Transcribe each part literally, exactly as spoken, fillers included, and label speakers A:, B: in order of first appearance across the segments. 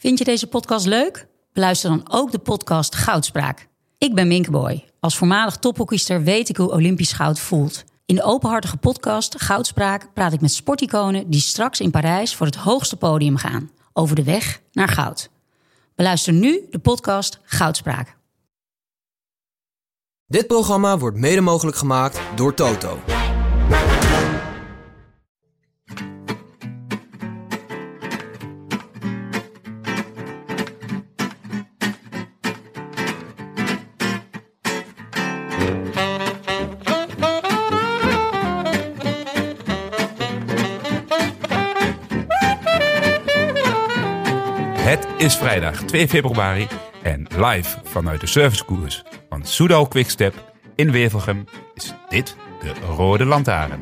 A: Vind je deze podcast leuk? Beluister dan ook de podcast Goudspraak. Ik ben Minke Boy. Als voormalig tophockeyster weet ik hoe Olympisch goud voelt. In de openhartige podcast Goudspraak praat ik met sporticonen die straks in Parijs voor het hoogste podium gaan. Over de weg naar goud. Beluister nu de podcast Goudspraak.
B: Dit programma wordt mede mogelijk gemaakt door Toto.
C: Het is vrijdag twee februari en live vanuit de servicekoers van Soudal Quickstep in Wevelgem is dit de Rode Lantaarn.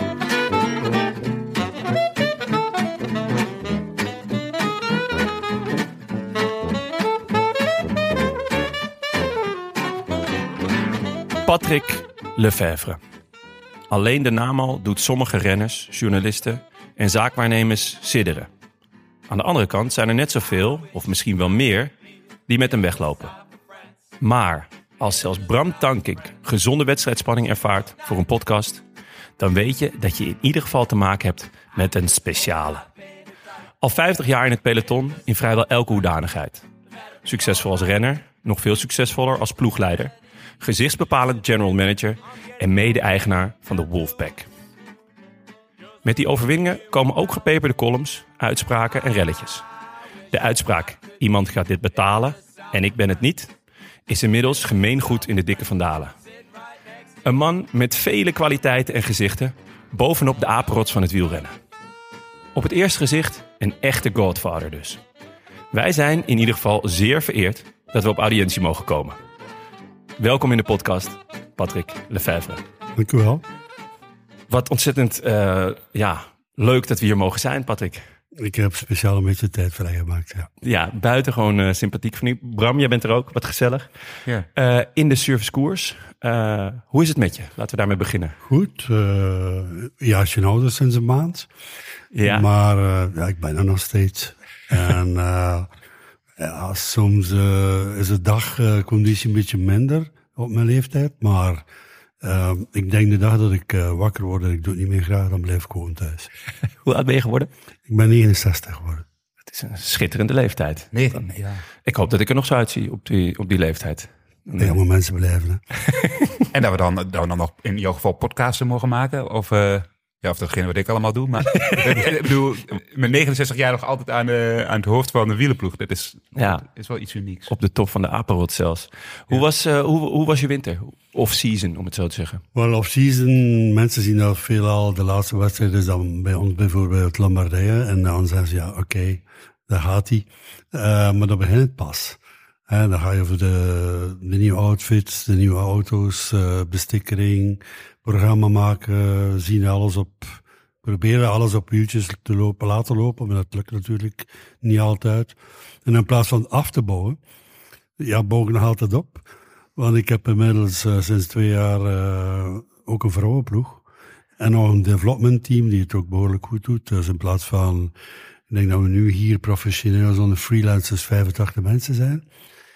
D: Patrick Lefevre. Alleen de naam al doet sommige renners, journalisten en zaakwaarnemers sidderen. Aan de andere kant zijn er net zoveel, of misschien wel meer, die met hem weglopen. Maar als zelfs Bram Tankink gezonde wedstrijdspanning ervaart voor een podcast, dan weet je dat je in ieder geval te maken hebt met een speciale. Al vijftig jaar in het peloton in vrijwel elke hoedanigheid. Succesvol als renner, nog veel succesvoller als ploegleider, gezichtsbepalend general manager en mede-eigenaar van de Wolfpack. Met die overwinningen komen ook gepeperde columns, uitspraken en relletjes. De uitspraak, iemand gaat dit betalen en ik ben het niet, is inmiddels gemeengoed in de dikke vandalen. Een man met vele kwaliteiten en gezichten, bovenop de apenrots van het wielrennen. Op het eerste gezicht een echte godfather dus. Wij zijn in ieder geval zeer vereerd dat we op audiëntie mogen komen. Welkom in de podcast, Patrick Lefevre.
E: Dank u wel.
D: Wat ontzettend uh, ja, leuk dat we hier mogen zijn, Patrick.
E: Ik heb speciaal een beetje tijd vrijgemaakt, ja.
D: Ja, buitengewoon uh, sympathiek van u. Bram, jij bent er ook, wat gezellig. Ja. Uh, in de servicekoers. Uh, hoe is het met je? Laten we daarmee beginnen.
E: Goed, uh, ja, als je ouder sinds een maand. Ja. Maar uh, ja, ik ben er nog steeds. En uh, ja, soms uh, is de dagconditie uh, een beetje minder op mijn leeftijd, maar... Uh, ik denk de dag dat ik uh, wakker word en ik doe het niet meer graag, dan blijf ik gewoon thuis.
D: Hoe oud ben je geworden?
E: Ik ben negenenzestig geworden.
D: Het is een schitterende leeftijd.
C: Nee, ja.
D: Ik hoop dat ik er nog zo uitzie op die, op die leeftijd.
E: Nee. Ja, maar mensen blijven. Hè.
C: En dat we, dan, dat we dan nog in jouw geval podcasten mogen maken? Of, uh, ja, of datgene wat ik allemaal doe. Maar ik bedoel, met negenenzestig jaar nog altijd aan, uh, aan het hoofd van de wielerploeg. Dat is, ja, dat is wel iets unieks.
D: Op de top van de apenrot zelfs. Hoe, ja. was, uh, hoe, hoe was je winter? Off-season, om het zo te zeggen.
E: Wel, off-season, mensen zien dat veelal de laatste wedstrijd is dan bij ons bijvoorbeeld Lombardije. En dan zeggen ze, ja, oké, okay, daar gaat hij. Uh, maar dan begint het pas. En dan ga je voor de, de nieuwe outfits, de nieuwe auto's, uh, bestikkering, programma maken, zien alles op, proberen alles op wieltjes te lopen, laten lopen, maar dat lukt natuurlijk niet altijd. En in plaats van af te bouwen, ja, bouw ik nog altijd op. Want ik heb inmiddels uh, sinds twee jaar uh, ook een vrouwenploeg. En nog een development team die het ook behoorlijk goed doet. Dus in plaats van, ik denk dat we nu hier professioneel zo'n freelancers vijfentachtig mensen zijn.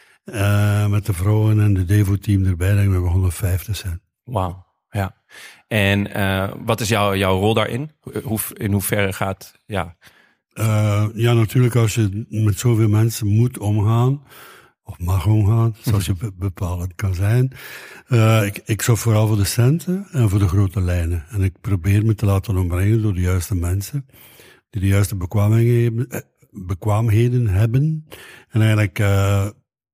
E: Uh, met de vrouwen en de Devo-team erbij, denk ik dat we honderdvijftig zijn.
D: Wauw, ja. En uh, wat is jouw, jouw rol daarin? Hoe, in hoeverre gaat, ja...
E: Uh, ja, natuurlijk als je met zoveel mensen moet omgaan, of mag omgaan, zoals je be- bepalend kan zijn. Uh, ik, ik zorg vooral voor de centen en voor de grote lijnen. En ik probeer me te laten ombrengen door de juiste mensen, die de juiste bekwaamheden, bekwaamheden hebben. En eigenlijk uh,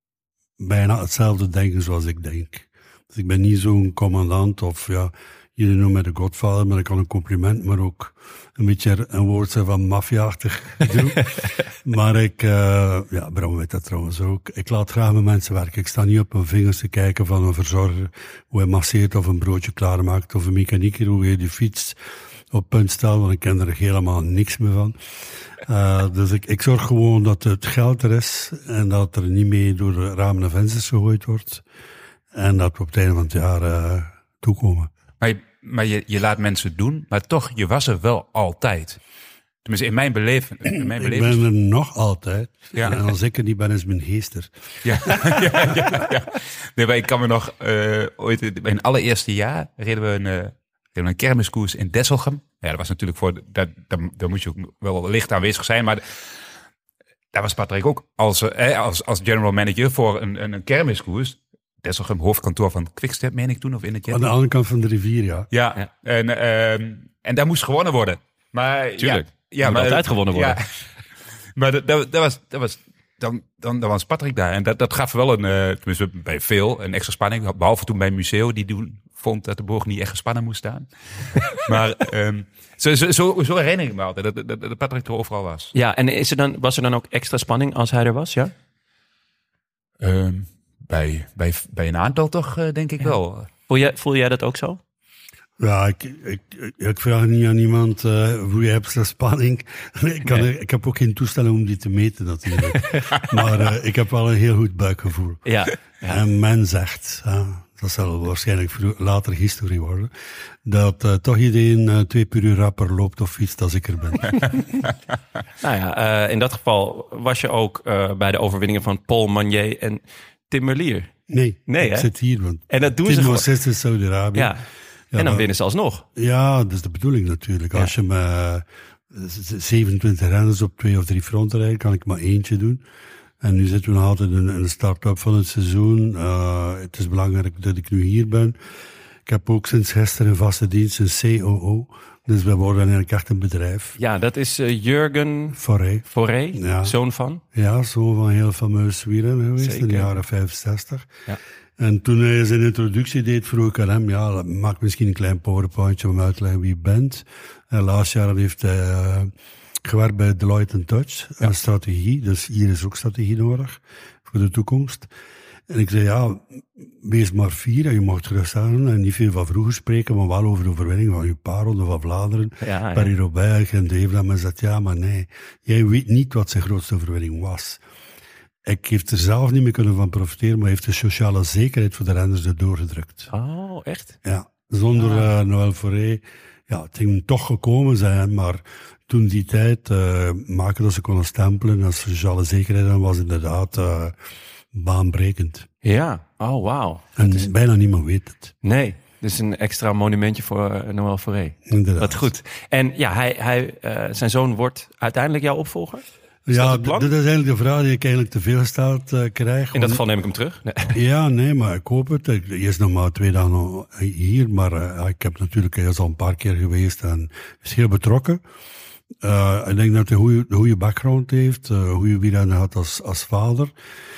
E: bijna hetzelfde denken zoals ik denk. Dus ik ben niet zo'n commandant of ja, jullie noemen mij de godvader, maar ik kan een compliment, maar ook een beetje een woord zijn van maffia-achtig doen. Maar ik, uh, ja, Bram weet dat trouwens ook. Ik laat graag met mensen werken. Ik sta niet op mijn vingers te kijken van een verzorger, hoe hij masseert of een broodje klaarmaakt, of een mechanieker, hoe je die fiets op punt stelt, want ik ken er helemaal niks meer van. Uh, dus ik, ik zorg gewoon dat het geld er is en dat er niet mee door de ramen en vensters gegooid wordt. En dat we op het einde van het jaar uh, toekomen.
C: Maar, je, maar je, je laat mensen doen, maar toch, je was er wel altijd. Tenminste, in mijn beleven. In mijn
E: Ik
C: beleving.
E: ben er nog altijd.
C: Ja.
E: En als ik er niet ben, is mijn geester.
C: Ja, ja, ja, ja. Nee, maar ik kan me nog uh, ooit in mijn allereerste jaar reden we een, uh, reden we een kermiskoers in Desselgem. Ja, dat was natuurlijk voor, daar, daar, daar moet je ook wel licht aanwezig zijn, maar daar was Patrick ook als, uh, als, als general manager voor een, een, een kermiskoers. Desselgem, hoofdkantoor van Quickstep, meen ik toen, of in het
E: Aan de andere kant van de rivier, ja.
C: Ja, ja. En, uh, en daar moest gewonnen worden. Maar,
D: Tuurlijk,
C: ja, ja,
D: moet
C: maar,
D: altijd gewonnen worden.
C: Ja, maar dat, dat, dat was... Dat was Dan, dan, dan was Patrick daar. En dat, dat gaf wel een, uh, tenminste bij veel, een extra spanning. Behalve toen bij Museo, die doen, vond dat de boog niet echt gespannen moest staan. maar um, zo, zo, zo, zo herinner ik me altijd, dat, dat, dat Patrick er overal was.
D: Ja, en is er dan, was er dan ook extra spanning als hij er was, ja?
C: Um, bij, bij, bij een aantal toch, uh, denk ik ja. wel.
D: Voel jij, voel jij dat ook zo?
E: Ja, ik, ik, ik vraag niet aan iemand, uh, hoe je hebt spanning. ik, kan, nee. ik heb ook geen toestellen om die te meten natuurlijk. maar uh, ik heb wel een heel goed buikgevoel.
D: Ja, ja.
E: En men zegt, uh, dat zal waarschijnlijk later historie worden, dat uh, toch iedereen uh, twee per uur rapper loopt of fietst als ik er ben.
D: nou ja, uh, in dat geval was je ook uh, bij de overwinningen van Paul Magnier en Tim Merlier.
E: Nee,
D: nee
E: ik
D: hè?
E: zit hier. Want
D: en dat doen
E: Tim
D: ze gewoon.
E: zit in Saudi-Arabië.
D: Ja. Ja, en dan winnen ze alsnog.
E: Ja, dat is de bedoeling natuurlijk. Ja. Als je met zevenentwintig renners op twee of drie fronten rijdt, kan ik maar eentje doen. En nu zitten we nog altijd in, in de start-up van het seizoen. Uh, het is belangrijk dat ik nu hier ben. Ik heb ook sinds gisteren een vaste dienst, een C O O. Dus we worden eigenlijk echt een bedrijf.
D: Ja, dat is uh, Jurgen
E: Foré.
D: Foré,
E: ja.
D: zoon van?
E: Ja, zoon van een heel fameus wielrenner geweest. Zeker. In de jaren vijfenzestig. Ja. En toen hij zijn introductie deed, vroeg ik aan hem, ja, maak misschien een klein powerpointje om uit te leggen wie je bent. En laatst jaar heeft hij uh, gewerkt bij Deloitte Touch, ja. Een strategie. Dus hier is ook strategie nodig voor de toekomst. En ik zei, ja, wees maar fier en je mag gerust zeggen en niet veel van vroeger spreken, maar wel over de overwinning van je Paarden van Vlaanderen,
D: ja, ja.
E: Paris-Roubaix en Develand. Maar zei, ja, maar nee, jij weet niet wat zijn grootste overwinning was. Ik heeft er zelf niet meer kunnen van profiteren, maar heeft de sociale zekerheid voor de renners er doorgedrukt.
D: Oh, echt?
E: Ja, zonder ah. uh, Noël Foré, ja, het ging toch gekomen zijn, maar toen die tijd uh, maken dat ze konden stempelen als sociale zekerheid, dan was inderdaad uh, baanbrekend.
D: Ja, oh wauw.
E: En
D: is...
E: bijna niemand weet het.
D: Nee, dus een extra monumentje voor uh, Noël Foré.
E: Inderdaad.
D: Wat goed. En ja, hij, hij, uh, zijn zoon wordt uiteindelijk jouw opvolger? Is
E: ja, dit is eigenlijk de vraag die ik eigenlijk te veel gesteld uh, krijg.
D: In dat geval neem ik hem terug. Nee.
E: Ja, nee, maar ik hoop het. Ik, eerst nog maar twee dagen hier, maar uh, ik heb natuurlijk hij is al een paar keer geweest en is heel betrokken. Uh, ik denk dat hij een goede, goede background heeft, uh, goede wielrenner had als, als vader.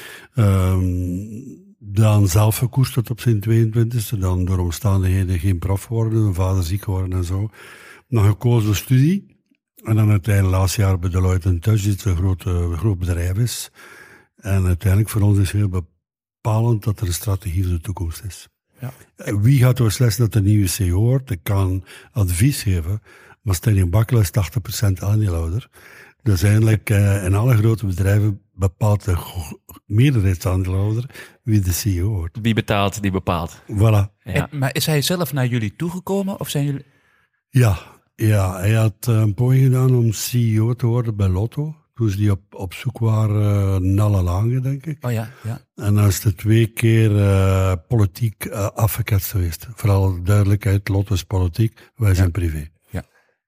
E: Um, dan zelf gekoerst tot op zijn tweeëntwintigste, dan door omstandigheden geen prof geworden, een vader ziek geworden en zo. Dan gekozen voor studie. En dan uiteindelijk laatste jaar bij Deloitte Touch, die een groot, uh, groot bedrijf is. En uiteindelijk voor ons is heel bepalend dat er een strategie voor de toekomst is. Ja. Wie gaat er beslissen dat er een nieuwe C E O wordt? Ik kan advies geven, maar Stijn Bakkela is tachtig procent aandeelhouder. Dus eigenlijk uh, in alle grote bedrijven bepaalt de meerderheidsaandeelhouder wie de C E O wordt.
D: Wie betaalt, die bepaalt.
E: Voilà.
C: Ja. En, maar is hij zelf naar jullie toegekomen of zijn jullie...
E: Ja. Ja, hij had een poging gedaan om C E O te worden bij Lotto. Toen ze die op, op zoek waren uh, naar Lange, denk ik.
C: Oh ja, ja.
E: En dan is er twee keer uh, politiek uh, afgeketst geweest. Vooral duidelijkheid, Lotto is politiek, wij zijn ja. privé.
D: Ja,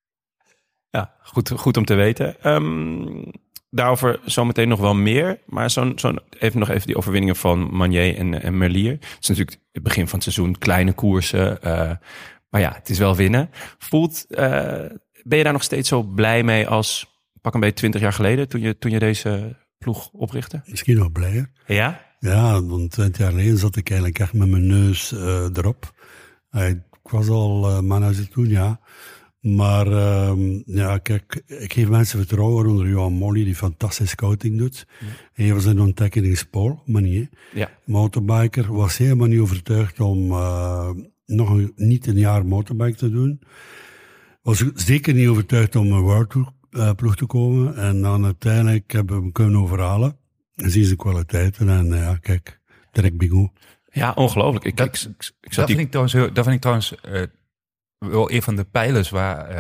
D: ja goed, goed om te weten. Um, daarover zometeen nog wel meer. Maar zo'n, zo'n, even nog even die overwinningen van Magnier en, en Merlier. Het is natuurlijk het begin van het seizoen, kleine koersen... Uh, Maar ja, het is wel winnen. Voelt, uh, ben je daar nog steeds zo blij mee als pak een beetje twintig jaar geleden toen je, toen je deze ploeg oprichtte?
E: Misschien nog blijer.
D: Ja?
E: Ja, want twintig jaar geleden zat ik eigenlijk echt met mijn neus uh, erop. Uh, ik was al uh, manager toen, ja. Maar uh, ja, kijk, ik geef mensen vertrouwen onder Johan Molly, die fantastische scouting doet. Ja. Hij was een ontdekkingspoor, Manier.
D: Ja.
E: Motorbiker, was helemaal niet overtuigd om... Uh, nog een, niet een jaar motorbike te doen. Was zeker niet overtuigd om een World uh, ploeg te komen. En dan uiteindelijk hebben we hem kunnen overhalen. En zien ze kwaliteiten. En uh, ja, kijk, direct bingo.
D: Ja, ongelooflijk. Ik,
C: dat,
D: ik, ik, ik
C: dat,
D: die...
C: vind ik trouwens, dat vind ik trouwens uh, wel een van de pijlers waar, uh,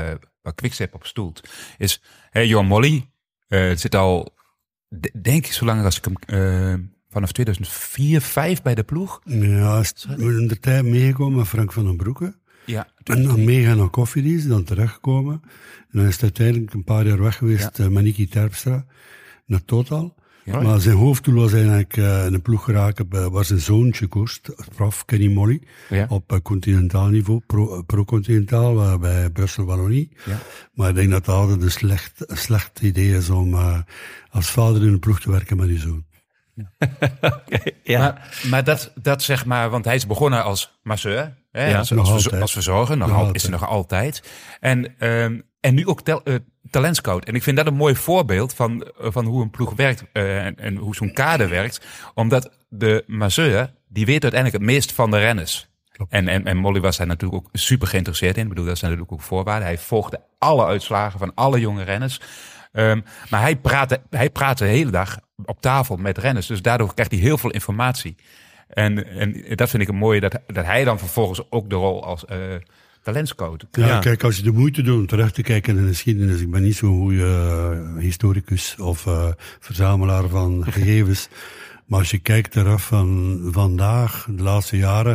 C: waar Quickstep op stoelt, is hey, Johan Molly uh, zit al, d- denk ik, zo lang als ik hem uh, vanaf tweeduizend vier, vijf bij de ploeg.
E: Ja, is in de tijd meegekomen met Frank van den Broeke.
C: Ja.
E: En dan meegaan naar Koffiedienst, dan terechtgekomen. En dan is hij uiteindelijk een paar jaar weg geweest ja. uh, met Niki Terpstra naar Total. Ja. Maar zijn hoofddoel was eigenlijk uh, in de ploeg geraken bij, waar zijn zoontje koerst, prof Kenny Molly, ja. op uh, continentaal niveau, pro, pro-continentaal, uh, bij Brussel-Wallonie. Ja. Maar ik denk dat het altijd een slecht, een slecht idee is om uh, als vader in een ploeg te werken met die zoon.
C: Ja. Okay, ja. Maar, maar dat, dat zeg maar, want hij is begonnen als masseur, hè, ja, als, als, verzo- als verzorger, nog, nog al, is er nog altijd. En, um, en nu ook tel, uh, talentscout. En ik vind dat een mooi voorbeeld van, uh, van hoe een ploeg werkt uh, en, en hoe zo'n kader werkt. Omdat de masseur, die weet uiteindelijk het meest van de renners. En, en, en Molly was daar natuurlijk ook super geïnteresseerd in. Ik bedoel, dat zijn natuurlijk ook voorwaarden. Hij volgde alle uitslagen van alle jonge renners. Um, maar hij praatte, hij praatte de hele dag op tafel met renners. Dus daardoor krijgt hij heel veel informatie. En, en dat vind ik een mooie, dat, dat hij dan vervolgens ook de rol als uh, talentscout.
E: Ja, ja, kijk, als je de moeite doet om terug te kijken in de geschiedenis. Ik ben niet zo'n goede uh, historicus of uh, verzamelaar van gegevens. Maar als je kijkt eraf van vandaag, de laatste jaren,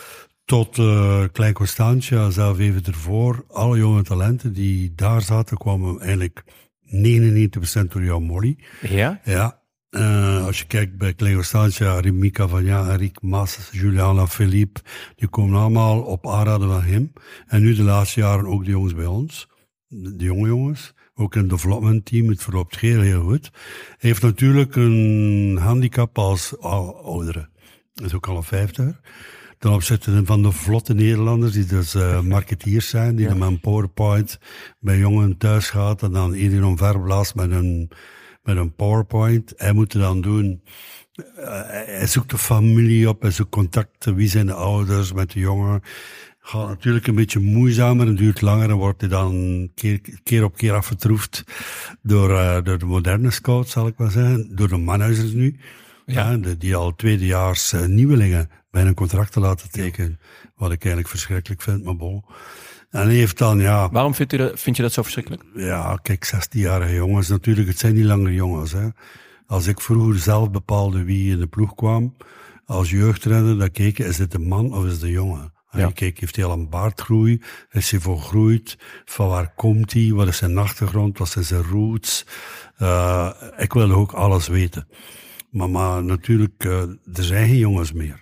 E: tot uh, Klein Constantia, zelf even ervoor, alle jonge talenten die daar zaten, kwamen eigenlijk negenennegentig procent door jouw Molly.
D: Ja?
E: Ja. Uh, als je kijkt bij Klein Constantia, Remika van Ja, Enrique Mas, Juliana Philippe, die komen allemaal op aanraden van hem. En nu de laatste jaren ook de jongens bij ons, de, de jonge jongens. Ook in het development team, het verloopt heel, heel goed. Hij heeft natuurlijk een handicap als oudere. Dat is ook al een vijftiger. Ten opzichte van de vlotte Nederlanders, die dus uh, marketeers zijn, die ja. dan met een PowerPoint bij jongen thuis gaat en dan iedereen omverblaast met een, met een PowerPoint. Hij moet het dan doen. Uh, hij zoekt de familie op, hij zoekt contacten. Wie zijn de ouders met de jongen? Gaat natuurlijk een beetje moeizamer en duurt langer en wordt hij dan keer, keer op keer afgetroefd door, uh, door de moderne scouts, zal ik maar zeggen. Door de manhuizers nu. Ja. Ja, de, die al tweedejaars uh, nieuwelingen bij een contract te laten tekenen. Wat ik eigenlijk verschrikkelijk vind, maar bon. En hij heeft dan, ja...
D: Waarom vind je dat, vind je dat zo verschrikkelijk?
E: Ja, kijk, zestienjarige jongens, natuurlijk, het zijn niet langer jongens, hè. Als ik vroeger zelf bepaalde wie in de ploeg kwam, als jeugdrenner, dan keek is dit een man of is het een jongen? En ja. je keek, heeft hij al een baardgroei? Is hij volgroeid? Van waar komt hij? Wat is zijn achtergrond? Wat zijn zijn roots? Uh, ik wilde ook alles weten. Maar, maar natuurlijk, uh, er zijn geen jongens meer.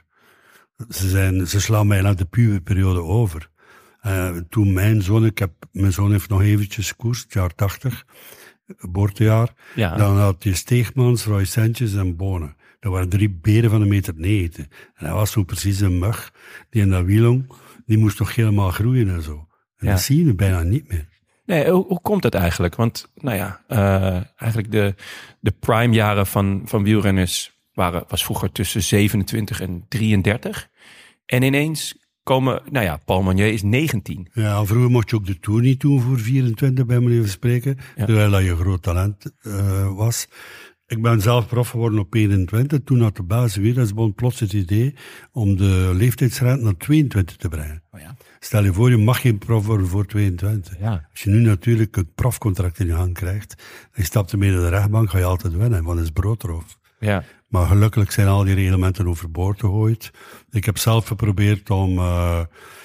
E: Ze, zijn, ze slaan mij naar de puberperiode over. Uh, toen mijn zoon, ik heb, mijn zoon heeft nog eventjes gekoerst, het jaar tachtig, geboortejaar. Ja. Dan had hij Steegmans, Roy Sentjes en Bonen. Dat waren drie beren van een meter negentig. En hij was zo precies een mug, die in dat wielong, die moest toch helemaal groeien en zo. En ja. dat zie je nu bijna niet meer.
D: Nee, hoe, hoe komt dat eigenlijk? Want, nou ja, uh, eigenlijk de, de prime jaren van, van wielrenners waren, was vroeger tussen zevenentwintig en drieëndertig. En ineens komen, nou ja, Paul Magnier is negentien.
E: Ja, vroeger mocht je ook de Tour niet doen voor vierentwintig, bij manier van spreken. Ja. Terwijl dat je groot talent uh, was. Ik ben zelf prof geworden op eenentwintig. Toen had de baas Wereldbond plots het idee om de leeftijdsgrens naar tweeëntwintig te brengen. Oh ja. Stel je voor, je mag geen prof worden voor tweeëntwintig. Ja. Als je nu natuurlijk het profcontract in je hand krijgt, en je stapt ermee naar de rechtbank, ga je altijd winnen, want het is broodroof. Ja. Maar gelukkig zijn al die reglementen overboord gegooid. Ik heb zelf geprobeerd om uh,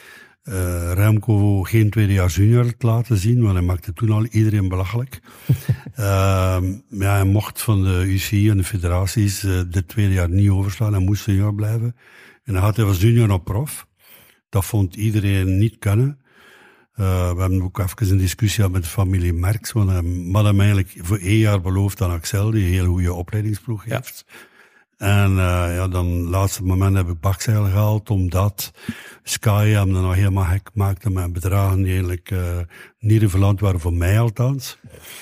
E: uh, Remco geen tweedejaars junior te laten zien, want hij maakte toen al iedereen belachelijk. uh, ja, hij mocht van de U C I en de federaties uh, dit tweede jaar niet overslaan. Hij moest junior blijven. En dan had hij als junior op prof. Dat vond iedereen niet kunnen. Uh, we hebben ook even een discussie gehad met de familie Merckx, want hij had hem eigenlijk voor één jaar beloofd aan Axel, die een heel goede opleidingsploeg heeft. Ja. En uh, ja, dan laatste moment heb ik bakzeil gehaald, omdat Sky hem dan nog helemaal gek maakte met bedragen die eigenlijk uh, niet relevant waren voor mij althans.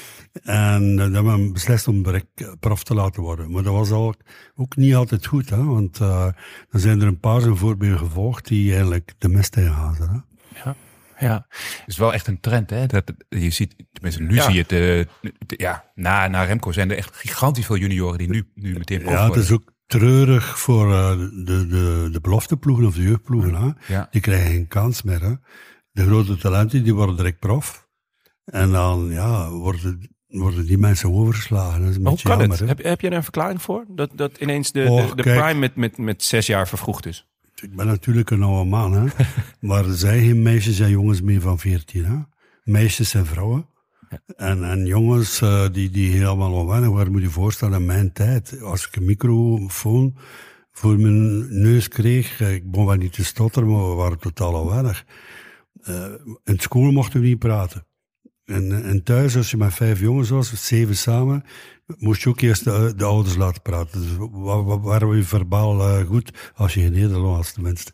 E: En uh, dan hebben we beslist om prof te laten worden. Maar dat was al, ook niet altijd goed, hè, want uh, dan zijn er een paar zijn voorbeelden gevolgd die eigenlijk de mist ingazen. Hè.
D: Ja. Ja,
C: het is wel echt een trend, hè? Dat, je ziet, tenminste nu ja. zie je het, uh, ja, na, na Remco zijn er echt gigantisch veel junioren die nu, nu meteen prof worden.
E: Ja, het is ook treurig voor uh, de, de, de belofteploegen of de jeugdploegen. Hè? Ja. Die krijgen geen kans meer. Hè? De grote talenten die worden direct prof. En dan ja, worden, worden die mensen overgeslagen. Dat is een
D: Hoe
E: beetje
D: kan
E: jammer,
D: het?
E: hè?
D: Heb, heb je er een verklaring voor? Dat, dat ineens de,
E: Och,
D: de, de
E: kijk.
D: prime met, met, met zes jaar vervroegd is?
E: Ik ben natuurlijk een oude man, hè. Maar er zijn geen meisjes en jongens meer van veertien, hè. Meisjes en vrouwen.
D: Ja.
E: En, en jongens uh, die, die helemaal onwennig, waar moet je voorstellen, in mijn tijd, als ik een microfoon voor mijn neus kreeg, ik begon wel niet te stotteren, maar we waren totaal onwennig. Uh, in school mochten we niet praten. En, en thuis, als je met vijf jongens was, zeven samen, moest je ook eerst de, de ouders laten praten. Dus wa- wa- waren we verbaal uh, goed, als je geen Nederlands was tenminste.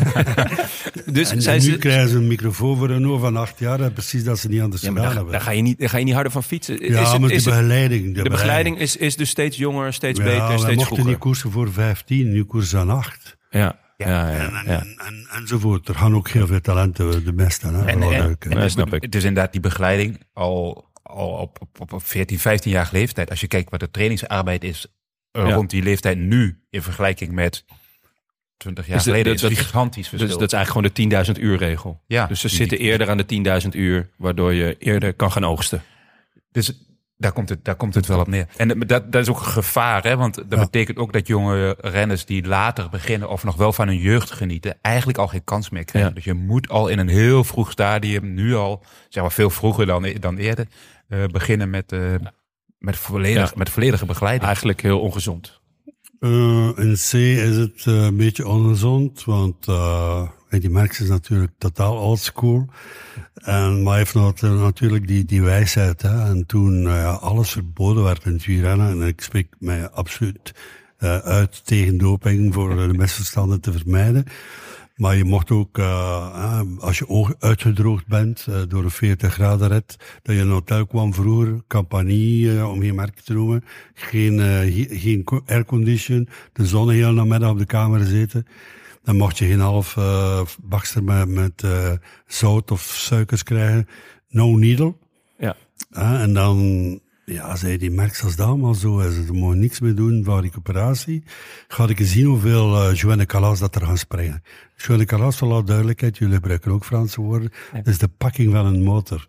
D: Dus
E: en,
D: zijn
E: en nu
D: ze,
E: krijgen ze een microfoon voor een oor van acht jaar, en precies dat ze niet anders
D: ja,
E: gedaan
D: maar daar,
E: hebben.
D: daar, ga je niet, daar ga je niet harder van fietsen.
E: Ja,
D: is het,
E: maar
D: is
E: de
D: het-
E: begeleiding. De,
D: de begeleiding is, is dus steeds jonger, steeds
E: ja,
D: beter,
E: we
D: steeds
E: mochten
D: vroeger.
E: niet koersen voor vijftien, nu koersen aan acht.
D: Ja, ja, ja.
E: En,
D: ja,
E: en,
D: ja.
E: en, en, enzovoort. Er gaan ook heel veel talenten de beste. Hè,
C: En,
E: wel
C: en,
E: duidelijk, hè.
C: en
D: Ja,
C: het-
D: snap ik.
C: Het is inderdaad die begeleiding al, al op, op, op veertien, vijftien-jarige leeftijd. Als je kijkt wat de trainingsarbeid is uh,
D: Ja.
C: rond die leeftijd nu in vergelijking met twintig jaar
D: Dus de-
C: geleden,
D: dat-
C: is
D: dat-
C: gigantisch verschil.
D: Dus dat is eigenlijk gewoon de tienduizend uur regel.
C: Ja.
D: Dus ze
C: Die-
D: zitten eerder aan de tienduizend uur, waardoor je eerder kan gaan oogsten.
C: Dus daar komt het, daar komt het wel op neer. En dat, dat is ook een gevaar, hè? Want dat
E: Ja.
C: betekent ook dat jonge renners die later beginnen of nog wel van hun jeugd genieten, eigenlijk al geen kans meer krijgen.
D: Ja.
C: Dus je moet al in een heel vroeg stadium, nu al, zeg maar veel vroeger dan, dan eerder, uh, beginnen met, uh, met, volledig,
D: Ja.
C: met volledige begeleiding.
D: Eigenlijk heel ongezond.
E: Uh, in C is het uh, een beetje ongezond, want uh, die Merckx is natuurlijk totaal oldschool. En, maar hij heeft nog, uh, natuurlijk die, die wijsheid. Hè. En toen uh, ja, alles verboden werd in het wielrennen, en ik spreek mij absoluut uh, uit tegen doping voor de misverstanden te vermijden. Maar je mocht ook, uh, als je oog uitgedroogd bent uh, door een veertig graden rit, dat je in een hotel kwam vroeger, Campanie, uh, om geen merk te noemen, geen, uh, geen aircondition, de zon heel namiddag op de kamer zitten. Dan mocht je geen half uh, bakster met, met uh, zout of suikers krijgen. No needle.
D: Ja.
E: Uh, en dan, ja, zei die Merckx als dat allemaal zo is. Ze mogen niks meer doen van recuperatie. Ga ik eens zien hoeveel uh, Joanne Calas dat er gaan springen. Joanne Calas, voor alle duidelijkheid, jullie gebruiken ook Franse woorden, ja. Dat is de pakking van een motor.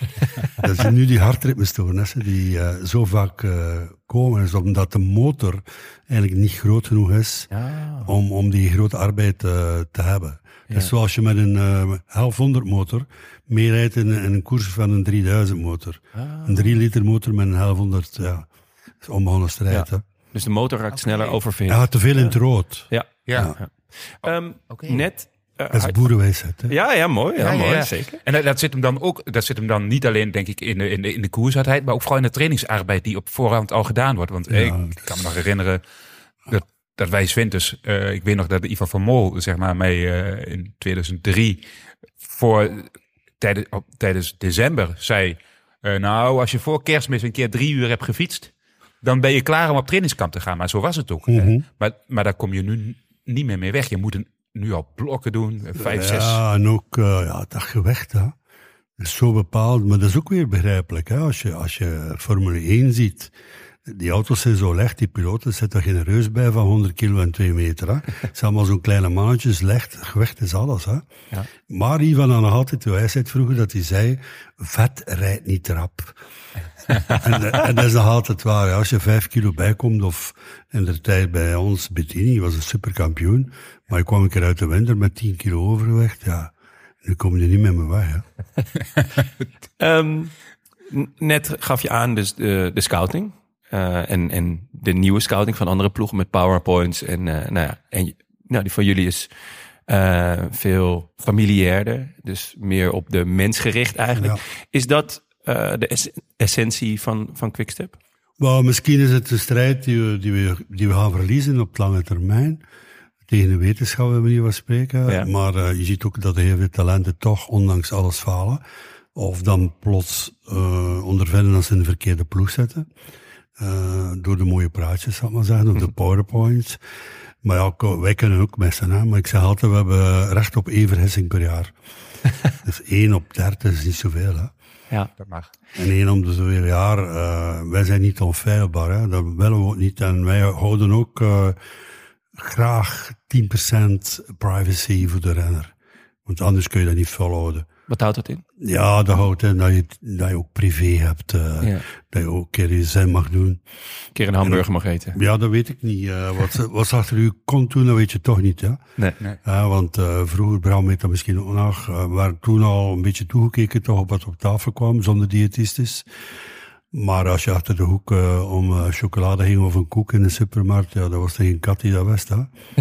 E: Dat zijn nu die hartritmestoornissen die uh, zo vaak uh, komen, is omdat de motor eigenlijk niet groot genoeg is
D: Ja.
E: om, om die grote arbeid uh, te hebben.
D: Ja.
E: Dat is zoals je met een uh, elfhonderd motor meerijdt in, in een koers van een drieduizend motor.
D: Ah.
E: Een drie liter motor met een elfhonderd, ja, dat is onbegonnen strijd.
D: Ja.
E: Hè.
D: Dus de motor raakt
C: Oké.
D: sneller oververhit.
E: Ja, te veel in het rood.
D: Ja.
C: Ja.
D: Ja. Um,
C: Oké.
D: Net. uh,
E: Dat is boerenwijsheid. Hè.
D: ja, ja, mooi. Ja,
C: Ja, ja,
D: mooi,
C: ja.
D: zeker.
C: En dat, dat zit hem dan ook, dat zit hem dan niet alleen, denk ik, in de, in de, in de koershardheid, maar ook vooral in de trainingsarbeid die op voorhand al gedaan wordt. Want
E: Ja.
C: eh, ik kan me nog herinneren dat, dat wij 's winters, uh, ik weet nog dat Ivan van Mol, zeg maar, mij uh, in tweeduizend drie voor tijdens, op, tijdens december zei, uh, nou, als je voor Kerstmis een keer drie uur hebt gefietst, dan ben je klaar om op trainingskamp te gaan. Maar zo was het ook.
E: Mhm.
C: Uh, maar, maar daar kom je nu niet meer mee weg. Je moet een, nu al blokken doen, vijf, zes.
E: Ja, en ook uh, ja, dat gewicht, hè. Dat is zo bepaald, maar dat is ook weer begrijpelijk. Hè. Als je, als je Formule één ziet, die auto's zijn zo licht, die piloten zitten er geen reus bij van honderd kilo en twee meter. Hè. Het zijn allemaal zo'n kleine mannetjes, licht, gewicht is alles. Hè.
D: Ja.
E: Maar Ivan had nog altijd de wijsheid vroeger dat hij zei, vet rijdt niet rap. en, en dat is nog altijd waar. Ja. Als je vijf kilo bijkomt, of in de tijd bij ons, Bettini was een superkampioen, maar je kwam een keer uit de winter met tien kilo overgewicht, ja, nu kom je niet met me weg. Hè.
D: Um, n- net gaf je aan dus de, de scouting. Uh, en, en de nieuwe scouting van andere ploegen met PowerPoints. En, uh, nou ja, en nou, die van jullie is uh, veel familiairder. Dus meer op de mens gericht eigenlijk.
E: Ja.
D: Is dat uh, de es- essentie van, van Quickstep?
E: Well, misschien is het een strijd die we, die, we, die we gaan verliezen op lange termijn. Tegen de wetenschap hebben we niet van spreken.
D: Ja.
E: Maar uh, je ziet ook dat heel veel talenten toch ondanks alles falen. Of dan plots uh, ondervinden dat ze in de verkeerde ploeg zitten. Uh, door de mooie praatjes, zal ik maar zeggen, of de powerpoints. Maar ja, ko- wij kunnen ook missen, hè. Maar ik zeg altijd, we hebben recht op één vergissing per jaar. Dus één op dertig is niet zoveel, hè.
D: Ja.
C: Dat mag.
E: En één om de zoveel jaar, uh, wij zijn niet onfeilbaar, hè. Dat willen we ook niet. En wij houden ook uh, graag tien procent privacy voor de renner. Want anders kun je dat niet volhouden.
D: Wat houdt dat in?
E: Ja, dat houdt in dat je, dat je ook privé hebt. Uh, ja. Dat je ook een keer je zin mag doen. Een
D: keer een hamburger mag eten.
E: Ja, dat weet ik niet. Uh, wat, wat ze achter u komt doen, dat weet je toch niet. Ja?
D: Nee. nee.
E: Uh, want uh, vroeger, Bram weet dat misschien ook nog, uh, we waren toen al een beetje toegekeken toch op wat op tafel kwam, zonder diëtistisch. Maar als je achter de hoek uh, om uh, chocolade ging of een koek in de supermarkt, ja, dat was er geen kat die dat wist. Hè?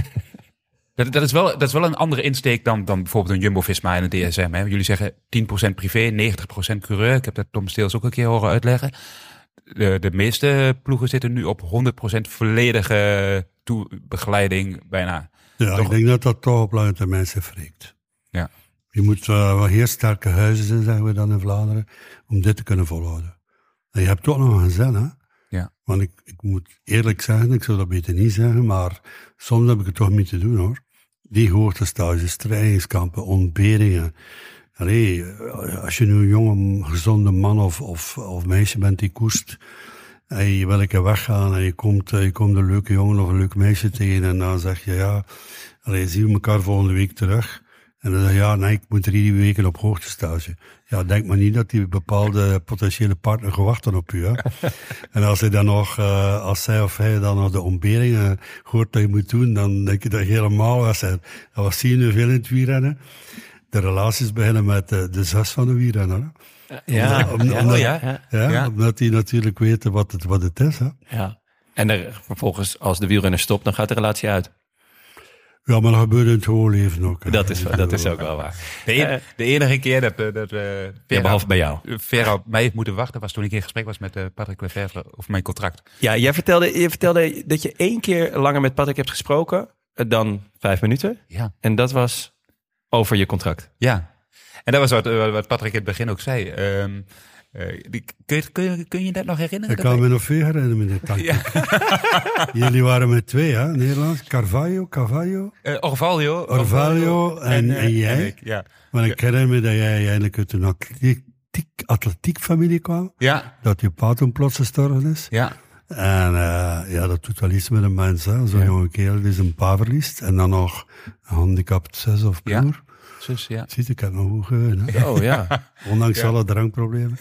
C: Dat, dat, is wel, dat is wel een andere insteek dan, dan bijvoorbeeld een Jumbo-Visma en een D S M. Hè? Jullie zeggen tien procent privé, negentig procent coureur. Ik heb dat Tom Steels ook een keer horen uitleggen. De, de meeste ploegen zitten nu op honderd procent volledige toe, begeleiding bijna.
E: Ja, toch? Ik denk dat dat toch op lange termijn zich wreekt.
C: Ja.
E: Je moet uh, wel heel sterke huizen zijn, zeggen we dan in Vlaanderen, om dit te kunnen volhouden. En je hebt toch nog een zin, hè?
C: Ja.
E: Want ik, ik moet eerlijk zeggen, ik zou dat beter niet zeggen, maar soms heb ik het toch mee te doen, hoor. Die hoogtestages, trainingskampen, ontberingen. Allee, als je nu een jonge, gezonde man of, of, of meisje bent die koest, en je wil een keer weggaan en je komt, je komt een leuke jongen of een leuk meisje tegen en dan zeg je, ja, allee, zien we elkaar volgende week terug. En dan zeg je, ja, nee, ik moet drie weken op hoogtestage. Ja, denk maar niet dat die bepaalde potentiële partner gewacht op u, hè. En als hij dan nog, uh, als zij of hij dan nog de ontberingen hoort dat je moet doen, dan denk je dat je helemaal was. Dat was zie je nu veel in het wielrennen. De relaties beginnen met de, de zus van de wielrenner.
D: Ja,
E: om, om,
D: ja,
E: omdat,
D: ja, ja.
E: ja,
C: ja.
E: omdat die natuurlijk weten wat het, wat het is, hè.
D: Ja. En er, vervolgens, als de wielrenner stopt, dan gaat de relatie uit.
E: Ja, maar dat gebeurt in het gewoon leven ook. Hè.
D: Dat is, dat is ook wel waar.
C: De, een, de enige keer dat, dat uh, Vera,
D: ja, behalve bij jou.
C: Vera op mij heeft moeten wachten, was toen ik in gesprek was met uh, Patrick Lefevre over mijn contract.
D: Ja, jij vertelde, je vertelde dat je één keer langer met Patrick hebt gesproken dan vijf minuten.
C: Ja.
D: En dat was over je contract.
C: Ja. En dat was wat, wat Patrick in het begin ook zei. Um, uh, die, kun, je, kun, je, kun je dat nog herinneren?
E: Ik kan me nog veel herinneren, meneer Tank. Ja. Jullie waren met twee, hè, Nederlands. Carvalho, Carvalho.
C: Uh, Orvalho.
E: Orvalho en, en, en jij. En ik,
C: ja.
E: Maar ik herinner me dat jij eigenlijk uit een atletiek, atletiekfamilie kwam.
C: Ja.
E: Dat je pa toen plots gestorven is.
C: Ja.
E: En uh, ja, dat doet wel iets met een mens, hè. Zo'n ja. jonge kerel die zijn pa verliest. En dan nog een handicapt zus of broer.
C: Ja. Zus, ja.
E: Ziet, ik heb nog goed geheugen, hè.
D: Oh ja.
E: Ondanks
C: ja.
E: alle drankproblemen.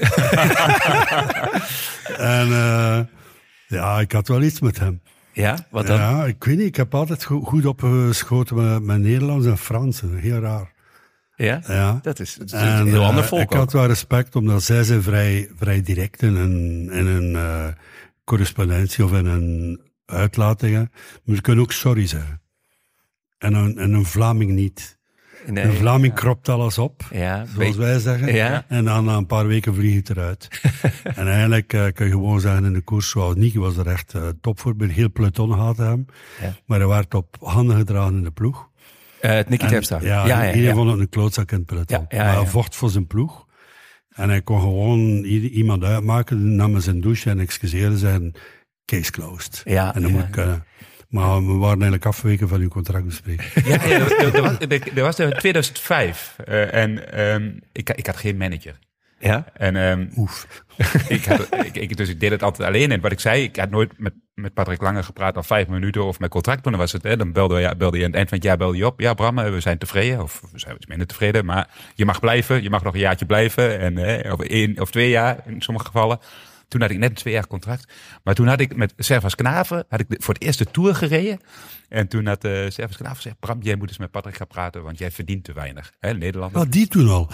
E: En uh, ja, ik had wel iets met hem.
D: Ja, wat dan?
E: Ja, ik weet niet, ik heb altijd go- goed opgeschoten met, met Nederlands en Frans. Heel raar.
D: Ja?
E: Ja.
D: Dat is, dat is
E: en,
D: een heel
E: uh,
D: ander volk
E: Ik
D: ook.
E: had wel respect, omdat zij zijn vrij, vrij direct in een, in een uh, correspondentie of in een uitlatingen. Maar ze kunnen ook sorry zeggen. En een, en een Vlaming niet.
D: Nee,
E: een Vlaming
D: ja.
E: kropt alles op,
D: ja,
E: zoals wij zeggen.
D: Ja.
E: En dan na een paar weken vliegt het eruit. En eigenlijk uh, kun je gewoon zeggen in de koers, zoals Nieke was er echt uh, topvoorbeeld. Heel peloton haatte hem. Ja. Maar hij werd op handen gedragen in de ploeg.
D: Uh, het Nicky Terpstra.
E: Ja, ja, ja, iedereen ja. vond het een klootzak in het peloton. Ja, ja, maar hij ja. vocht voor zijn ploeg. En hij kon gewoon iemand uitmaken, nam zijn douche en excuseerde zijn case closed.
D: Ja,
E: en dan
D: ja.
E: moet ik... Uh, Maar we waren eigenlijk afgeweken van uw contractbespreking.
C: Ja, ja dat, dat, was, dat was in tweeduizend vijf. Uh, en um, ik, ik had geen manager.
D: Ja?
C: En, um,
E: Oef.
C: ik had, ik, ik, dus ik deed het altijd alleen. En wat ik zei, ik had nooit met, met Patrick langer gepraat dan vijf minuten over mijn contract. Toen was het, hè, dan belde, ja, belde je aan het eind van het jaar belde je op. Ja, Bram, we zijn tevreden. Of we zijn iets minder tevreden. Maar je mag blijven. Je mag nog een jaartje blijven. En, hè, of één of twee jaar in sommige gevallen. Toen had ik net een twee jaar contract. Maar toen had ik met Servas Knaven had ik voor het eerst de Tour gereden. En toen had uh, Servas Knaven gezegd, Bram, jij moet eens met Patrick gaan praten, want jij verdient te weinig. Hè, Nederlander.
E: Oh, die toen al.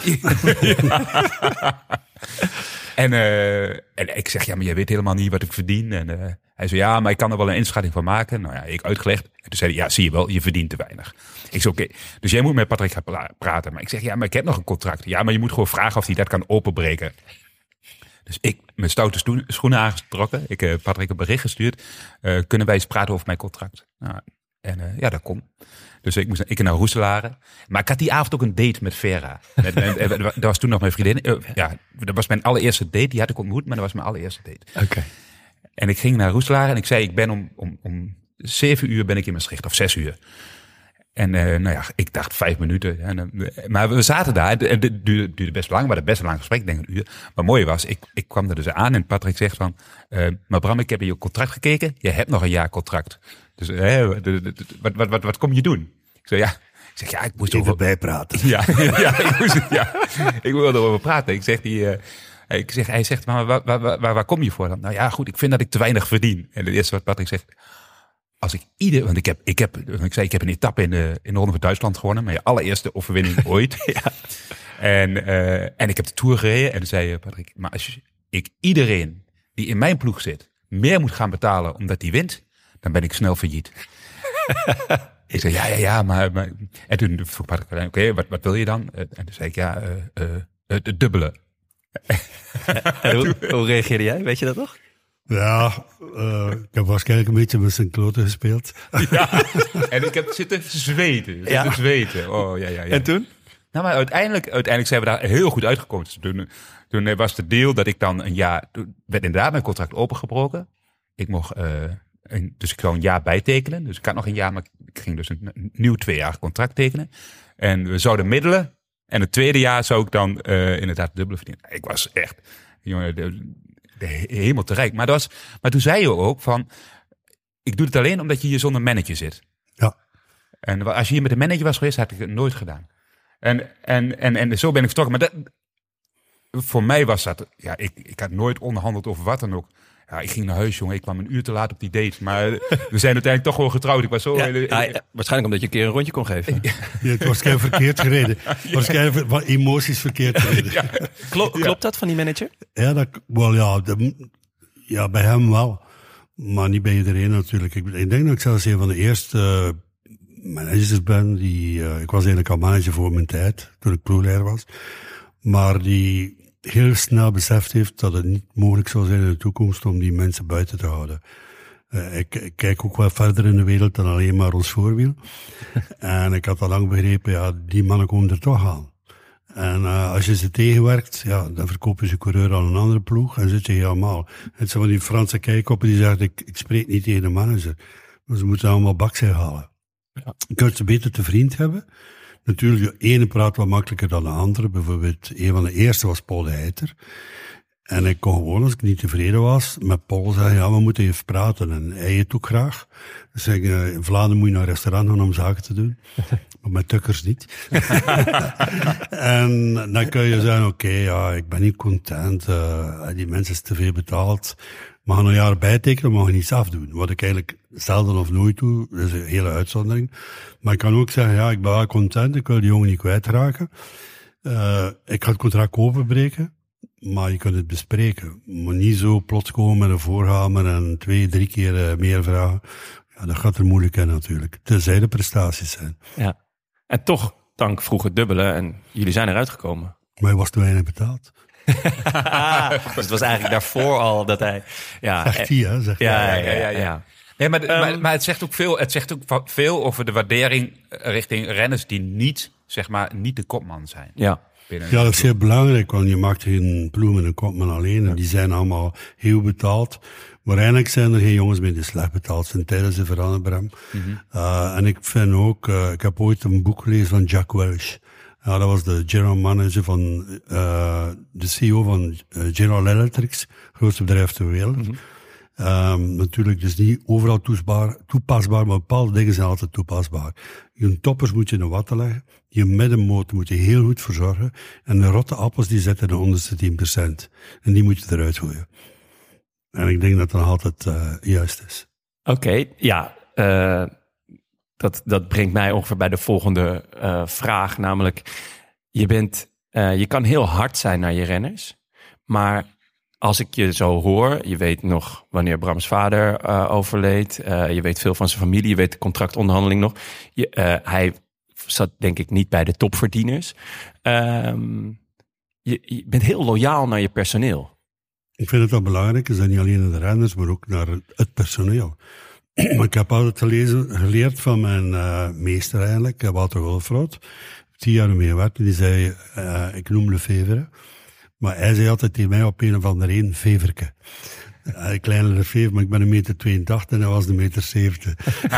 C: en, uh, en ik zeg, ja, maar jij weet helemaal niet wat ik verdien. En uh, hij zei, ja, maar ik kan er wel een inschatting van maken. Nou ja, ik uitgelegd. En toen zei hij, ja, zie je wel, je verdient te weinig. Ik zei, oké, okay, dus jij moet met Patrick gaan pra- praten. Maar ik zeg, ja, maar ik heb nog een contract. Ja, maar je moet gewoon vragen of hij dat kan openbreken. Dus ik mijn stoute stoen, schoenen aangetrokken. Ik heb uh, Patrick een bericht gestuurd. Uh, kunnen wij eens praten over mijn contract? Nou, en uh, ja, dat kon. Dus ik moest ik naar Roeselare. Maar ik had die avond ook een date met Vera. Met, met, dat was toen nog mijn vriendin. Uh, ja, dat was mijn allereerste date. Die had ik ontmoet, maar dat was mijn allereerste date.
D: Oké. Okay.
C: En ik ging naar Roeselare en ik zei, ik ben om, om, om zeven uur ben ik in Maastricht. Of zes uur. En uh, nou ja, ik dacht vijf minuten. En, uh, maar we zaten daar. Het duurde, duurde best lang, maar het best een lang gesprek, denk ik een uur. Maar mooi was, ik, ik kwam er dus aan en Patrick zegt van... Uh, maar Bram, ik heb in je contract gekeken. Je hebt nog een jaar contract. Dus uh, de, de, de, wat, wat, wat, wat kom je doen? Ik zei, ja, Ik zeg, ja, ik moest
E: Even
C: over...
E: bijpraten.
C: Ja, ja, ik moest, ja, ik wilde erover praten. Ik zeg, die, uh, ik zeg, hij zegt, maar waar, waar, waar, waar kom je voor dan? Nou ja, goed, ik vind dat ik te weinig verdien. En het eerste wat Patrick zegt, als ik ieder... Want ik heb, ik heb, ik zei, ik heb een etappe in de, in de Ronde van Duitsland gewonnen. Mijn allereerste overwinning ooit. Ja. En, uh, en ik heb de Tour gereden. En toen zei Patrick, maar als ik iedereen die in mijn ploeg zit meer moet gaan betalen omdat hij wint, dan ben ik snel failliet. Ik zei, ja, ja, ja, maar... maar... En toen vroeg Patrick, oké, okay, wat, wat wil je dan? En toen zei ik, ja, uh, uh, het dubbele.
D: En hoe, hoe reageerde jij? Weet je dat nog?
E: Ja, uh, ik heb waarschijnlijk een beetje met zijn kloten gespeeld.
C: Ja, en ik heb zitten zweten. Zitten ja. zweten. Oh, ja, ja, ja.
D: En toen?
C: Nou, maar uiteindelijk, uiteindelijk zijn we daar heel goed uitgekomen. Dus toen, toen was de deal dat ik dan een jaar... Toen werd inderdaad mijn contract opengebroken. Ik mocht... Uh, een, dus ik zou een jaar bijtekenen. Dus ik had nog een jaar, maar ik ging dus een, een nieuw tweejarig contract tekenen. En we zouden middelen. En het tweede jaar zou ik dan uh, inderdaad dubbele verdienen. Ik was echt... Jongen, de, de hemel te rijk. Maar, dat was, maar toen zei je ook van... Ik doe het alleen omdat je hier zonder manager zit.
E: Ja.
C: En als je hier met een manager was geweest, had ik het nooit gedaan. En, en, en, en zo ben ik vertrokken. Maar dat, voor mij was dat... Ja, ik, ik had nooit onderhandeld over wat dan ook. Ja, ik ging naar huis, jongen. Ik kwam een uur te laat op die date. Maar we zijn uiteindelijk toch gewoon getrouwd. Ik was zo...
D: Ja, ja, ja, waarschijnlijk omdat je een keer een rondje kon geven.
E: Ja, het was waarschijnlijk verkeerd gereden. Ja. Waarschijnlijk wat emoties verkeerd gereden.
C: Ja.
D: Klo- klopt ja. dat van die manager?
E: Ja, dat, wel, ja, de, ja, bij hem wel. Maar niet bij iedereen natuurlijk. Ik, ik denk dat ik zelfs een van de eerste uh, managers ben. Die, uh, ik was eigenlijk al manager voor mijn tijd, toen ik ploegleider was. Maar die heel snel beseft heeft dat het niet mogelijk zou zijn in de toekomst om die mensen buiten te houden. Uh, ik, ik kijk ook wel verder in de wereld dan alleen maar ons voorwiel. En ik had al lang begrepen, ja, die mannen komen er toch aan. En uh, als je ze tegenwerkt, ja, dan verkopen ze coureur aan een andere ploeg en zit je helemaal. Het zijn van die Franse kijkoppen die zeggen, ik, ik spreek niet tegen de manager. Maar ze moeten allemaal bakzij halen. Ja. Je kunt ze beter te vriend hebben. Natuurlijk, de ene praat wat makkelijker dan de andere. Bijvoorbeeld, een van de eerste was Paul de Heiter. En ik kon gewoon, als ik niet tevreden was, met Paul zeggen, ja, we moeten even praten. En hij eet ook graag. Dus zeg, uh, in Vlaanderen moet je naar een restaurant gaan om zaken te doen. Maar met tukkers niet. En dan kun je zeggen, oké, okay, ja, ik ben niet content. Uh, die mensen is te veel betaald. We gaan een jaar bijtekenen, maar we gaan niets afdoen. Wat ik eigenlijk zelden of nooit doe, dat is een hele uitzondering. Maar ik kan ook zeggen, ja, ik ben wel content, ik wil die jongen niet kwijtraken. Uh, ik ga het contract openbreken, maar je kunt het bespreken. Maar niet zo plots komen met een voorhamer en twee, drie keer uh, meer vragen. Ja, dat gaat er moeilijk in natuurlijk. Tenzij de prestaties zijn.
D: Ja. En toch, dank vroeger dubbele en jullie zijn eruit gekomen.
E: Maar hij was te weinig betaald.
D: Dus het was eigenlijk daarvoor al dat hij... Ja,
E: zegt hij, hè? Zegt
D: ja,
E: hij.
D: ja, ja, ja, ja.
C: Nee, maar, de, um, maar, maar het zegt ook veel, het zegt ook veel over de waardering richting renners die niet, zeg maar, niet de kopman zijn.
D: Ja.
E: Ja, dat is heel belangrijk, want je maakt geen ploeg met een kopman alleen. En ja. Die zijn allemaal heel betaald. Maar eigenlijk zijn er geen jongens meer die slecht betaald zijn tijdens de verandering. Mm-hmm. Uh, en ik vind ook, uh, ik heb ooit een boek gelezen van Jack Welch. Ja, dat was de general manager van, uh, de C E O van uh, General Electric, grootste bedrijf ter wereld. Mm-hmm. Um, natuurlijk, dus niet overal toepasbaar, toepasbaar, maar bepaalde dingen zijn altijd toepasbaar. Je toppers moet je in de watten leggen, je middenmoot moet je heel goed verzorgen, en de rotte appels die zitten de honderdste tien procent. En die moet je eruit gooien. En ik denk dat dat altijd uh, juist is.
D: Oké, okay, ja, uh, dat, dat brengt mij ongeveer bij de volgende uh, vraag, namelijk, je bent, uh, je kan heel hard zijn naar je renners, maar als ik je zo hoor, je weet nog wanneer Brams vader uh, overleed. Uh, je weet veel van zijn familie, je weet de contractonderhandeling nog. Je, uh, hij zat denk ik niet bij de topverdieners. Um, je, je bent heel loyaal naar je personeel.
E: Ik vind het wel belangrijk, is dat niet alleen naar de renners, maar ook naar het personeel. Maar ik heb altijd gelezen, geleerd van mijn uh, meester eigenlijk, Walter Wolfroot. Tien jaar mee gewerkt, die zei, uh, ik noem Lefevre. Maar hij zei altijd tegen mij op een of andere een veverke. Een kleinere vever, maar ik ben een meter tweeëntachtig en hij was een meter zeventig.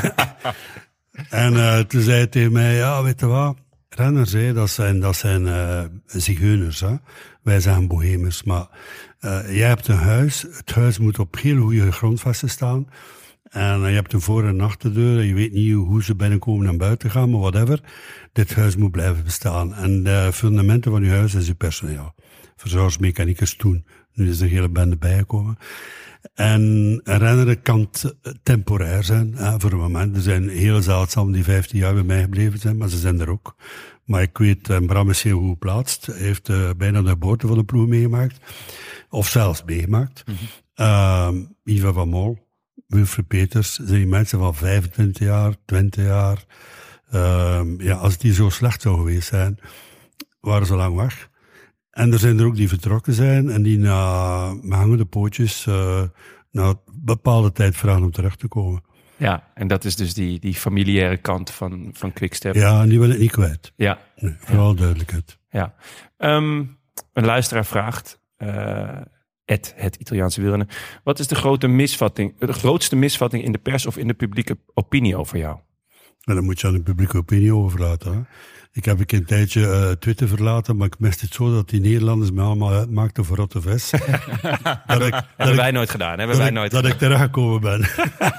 E: En uh, toen zei hij tegen mij, ja, weet je wat, renners, hè, dat zijn, dat zijn uh, zigeuners. Hè. Wij zijn bohemers, maar uh, jij hebt een huis. Het huis moet op heel goede grondvesten staan. En je hebt een voor- en achterdeur. En je weet niet hoe ze binnenkomen en buiten gaan, maar whatever. Dit huis moet blijven bestaan. En de fundamenten van je huis is je personeel. Verzorgingsmechanicus toen. Nu is er een hele bende bijgekomen. En een renner kan t- temporair zijn, hè, voor een moment. Er zijn heel zeldzaam die vijftien jaar bij mij gebleven zijn, maar ze zijn er ook. Maar ik weet, en Bram is heel goed geplaatst. Hij heeft uh, bijna de boten van de ploeg meegemaakt. Of zelfs meegemaakt. Mm-hmm. Uh, Iva van Mol, Wilfried Peters, zijn die mensen van vijfentwintig jaar, twintig jaar. Uh, ja, als die zo slecht zou geweest zijn, waren ze lang weg. En er zijn er ook die vertrokken zijn en die na met hangende pootjes uh, na een bepaalde tijd vragen om terug te komen.
D: Ja, en dat is dus die, die familiaire kant van, van Quickstep.
E: Ja, en die wil ik niet kwijt.
D: Ja.
E: Nee, vooral
D: ja.
E: duidelijkheid.
D: Ja. Um, een luisteraar vraagt, uh, Ed, het Italiaanse wielrennen, wat is de, grote misvatting, de grootste misvatting in de pers of in de publieke opinie over jou?
E: En dan moet je aan de publieke opinie overlaten. Hè? Ik heb een tijdje uh, Twitter verlaten, maar ik miste het zo dat die Nederlanders me allemaal uitmaakten voor rotte vis. dat ik, dat
D: hebben
E: ik,
D: wij nooit gedaan. Hebben
E: dat
D: wij
E: ik,
D: nooit
E: dat
D: gedaan.
E: ik teruggekomen ben.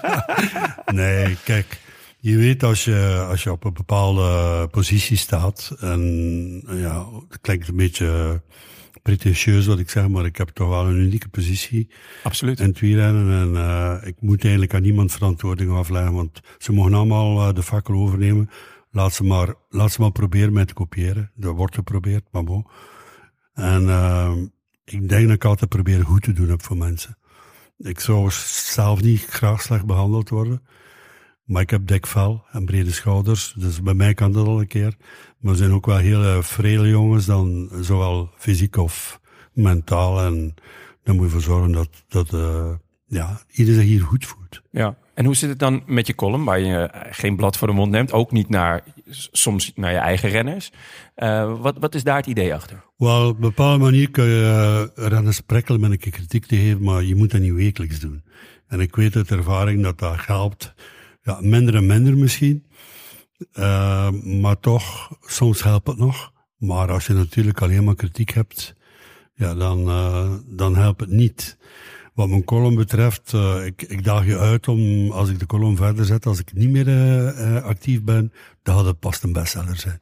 E: Nee, kijk. Je weet als je, als je op een bepaalde positie staat, en ja, het klinkt een beetje pretentieus wat ik zeg, maar ik heb toch wel een unieke positie.
D: Absoluut.
E: In het wielrennen en uh, ik moet eigenlijk aan niemand verantwoording afleggen, want ze mogen allemaal uh, de fakkel overnemen. Laat ze maar, laat ze maar proberen mij te kopiëren. Dat wordt geprobeerd, maar bon. En uh, ik denk dat ik altijd probeer goed te doen heb voor mensen. Ik zou zelf niet graag slecht behandeld worden. Maar ik heb dik vel en brede schouders. Dus bij mij kan dat al een keer. Maar er zijn ook wel hele frele jongens, dan zowel fysiek of mentaal. En dan moet je ervoor zorgen dat, dat uh, ja, iedereen zich hier goed voelt.
D: Ja. En hoe zit het dan met je column, waar je geen blad voor de mond neemt? Ook niet naar, soms naar je eigen renners. Uh, wat, wat is daar het idee achter?
E: Wel, op een bepaalde manier kun je uh, renners prikkelen met een keer kritiek te geven, maar je moet dat niet wekelijks doen. En ik weet uit ervaring dat dat helpt. Ja, minder en minder misschien. Uh, maar toch, soms helpt het nog. Maar als je natuurlijk alleen maar kritiek hebt, ja, dan, uh, dan helpt het niet. Wat mijn column betreft, uh, ik, ik daag je uit om, als ik de column verder zet, als ik niet meer uh, uh, actief ben, dan had het pas een bestseller zijn.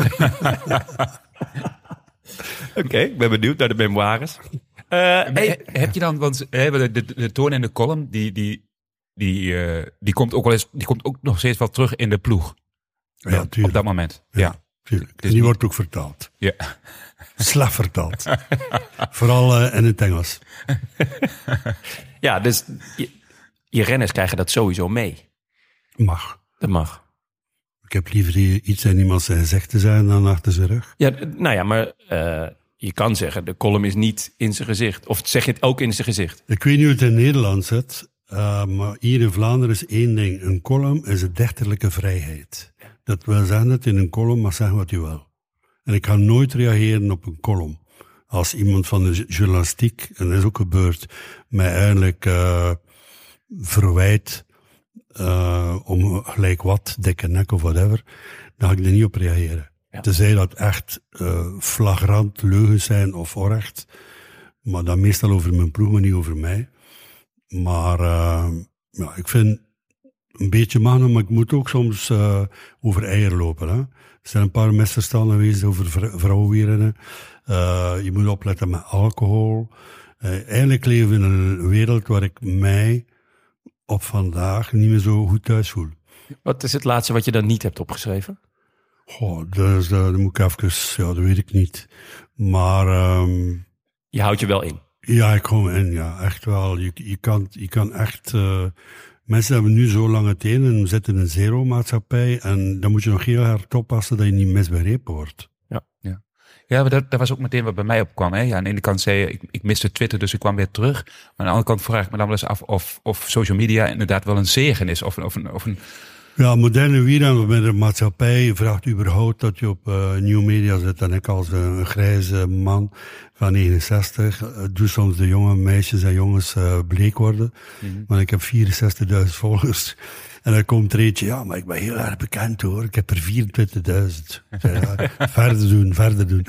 D: Oké, okay, ik ben benieuwd naar de memoires. Uh,
C: hey, heb je dan, want de, de, de toon en de column, die, die, die, uh, die komt ook wel eens, die komt ook nog steeds wel terug in de ploeg.
E: Ja, ja tuurlijk.
C: Op dat moment. Ja,
E: ja tuurlijk. Dus en die niet... wordt ook vertaald.
C: Ja.
E: Slecht vertaald. Vooral uh, in het Engels.
D: Ja, dus je, je renners krijgen dat sowieso mee.
E: Mag.
D: Dat mag.
E: Ik heb liever iets in iemand zijn gezicht te zijn dan achter zijn rug.
D: Ja, nou ja, maar uh, je kan zeggen, de column is niet in zijn gezicht. Of zeg je het ook in zijn gezicht?
E: Ik weet niet hoe het in Nederland zit, uh, maar hier in Vlaanderen is één ding. Een column is een dichterlijke vrijheid. Dat wil zeggen dat in een column mag zeggen wat je wil. En ik ga nooit reageren op een column. Als iemand van de journalistiek, en dat is ook gebeurd, mij eigenlijk uh, verwijt uh, om gelijk wat, dikke nek of whatever, dan ga ik er niet op reageren. Ja. Tenzij dat echt uh, flagrant leugens zijn of orecht, maar dan meestal over mijn ploeg, maar niet over mij. Maar uh, ja, ik vind een beetje mannen, maar ik moet ook soms uh, over eieren lopen. Hè. Er zijn een paar misverstanden geweest over vrouwenwielrennen. Uh, je moet opletten met alcohol. Uh, eigenlijk leven we in een wereld waar ik mij op vandaag niet meer zo goed thuis voel.
D: Wat is het laatste wat je dan niet hebt opgeschreven?
E: Goh, dus, uh, dan moet ik even, ja, dat weet ik niet. Maar um,
D: je houdt je wel in?
E: Ja, ik hou me in, ja, echt wel. Je, je, kan, je kan echt... Uh, mensen hebben nu zo lange tenen en zitten in een zero-maatschappij en dan moet je nog heel hard oppassen dat je niet misbegrepen wordt.
C: Ja, ja. Ja, maar dat, dat was ook meteen wat bij mij opkwam. Hè? Ja, aan de ene kant zei je, ik, ik miste Twitter, dus ik kwam weer terug. Maar aan de andere kant vraag ik me dan wel eens af of, of social media inderdaad wel een zegen is. Of, of, een, of een...
E: Ja, moderne wielrennen met de maatschappij vraagt überhaupt dat je op uh, nieuwe media zit. En ik als uh, een grijze man van negenenzestig uh, doe soms de jonge meisjes en jongens uh, bleek worden. Mm-hmm. Maar ik heb vierenzestigduizend volgers. En dan komt er eentje, ja, maar ik ben heel erg bekend hoor. Ik heb er vierentwintigduizend. Ja, verder doen, verder doen.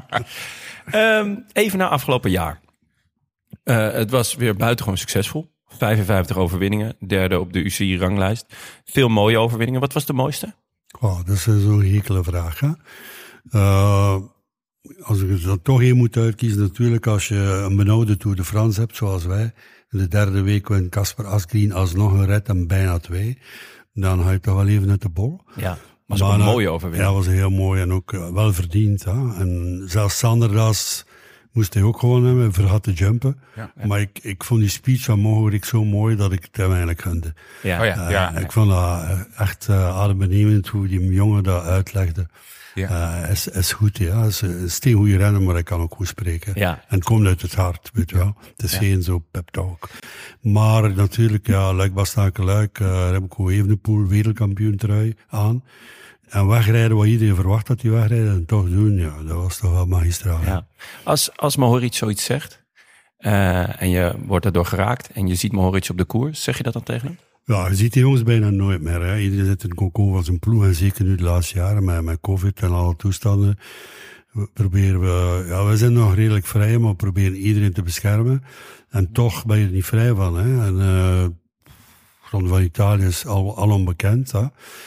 D: um, even naar afgelopen jaar. Uh, het was weer buitengewoon succesvol. vijfenvijftig overwinningen, derde op de U C I-ranglijst. Veel mooie overwinningen. Wat was de mooiste?
E: Oh, dat is zo'n hekele vraag. Hè? Uh, als ik er dan toch één moet uitkiezen, natuurlijk als je een benauwde Tour de France hebt, zoals wij. In de derde week wint Kasper Asgreen alsnog een rit en bijna twee. Dan ga je toch wel even uit de bol.
D: Ja, was ook een mooie overwinning.
E: Ja, was heel mooi en ook uh, wel verdiend. Hè? En zelfs Sanderdas moest hij ook gewoon hebben, vergat te jumpen. Ja, ja. Maar ik, ik vond die speech van Mohoric zo mooi dat ik het hem eigenlijk gunde.
C: Ja. Oh ja, ja,
E: uh, ik vond dat echt uh, adembenemend hoe die jongen dat uitlegde. Ja. Uh, is, is goed, ja. Hij is een steengoeie renner, maar hij kan ook goed spreken. Ja. En het komt uit het hart, weet je wel. Het is ja. geen zo pep talk. Maar natuurlijk, ja, Luik Bastenaken-Luik, uh, Remco Evenepoel, wereldkampioen trui aan. En wegrijden wat iedereen verwacht dat hij wegrijden en toch doen, ja, dat was toch wel magistraal. Ja.
D: Als, als Mohoric zoiets zegt, uh, en je wordt daardoor geraakt en je ziet Mohoric op de koers, zeg je dat dan tegen hem?
E: Ja, je ziet die jongens bijna nooit meer. Hè. Iedereen zit in het kokon van zijn ploeg en zeker nu de laatste jaren met, met COVID en alle toestanden. We proberen we, ja, we zijn nog redelijk vrij, maar we proberen iedereen te beschermen. En toch ben je er niet vrij van, hè. En, uh, Ronde van Italië is al, al onbekend. Hè.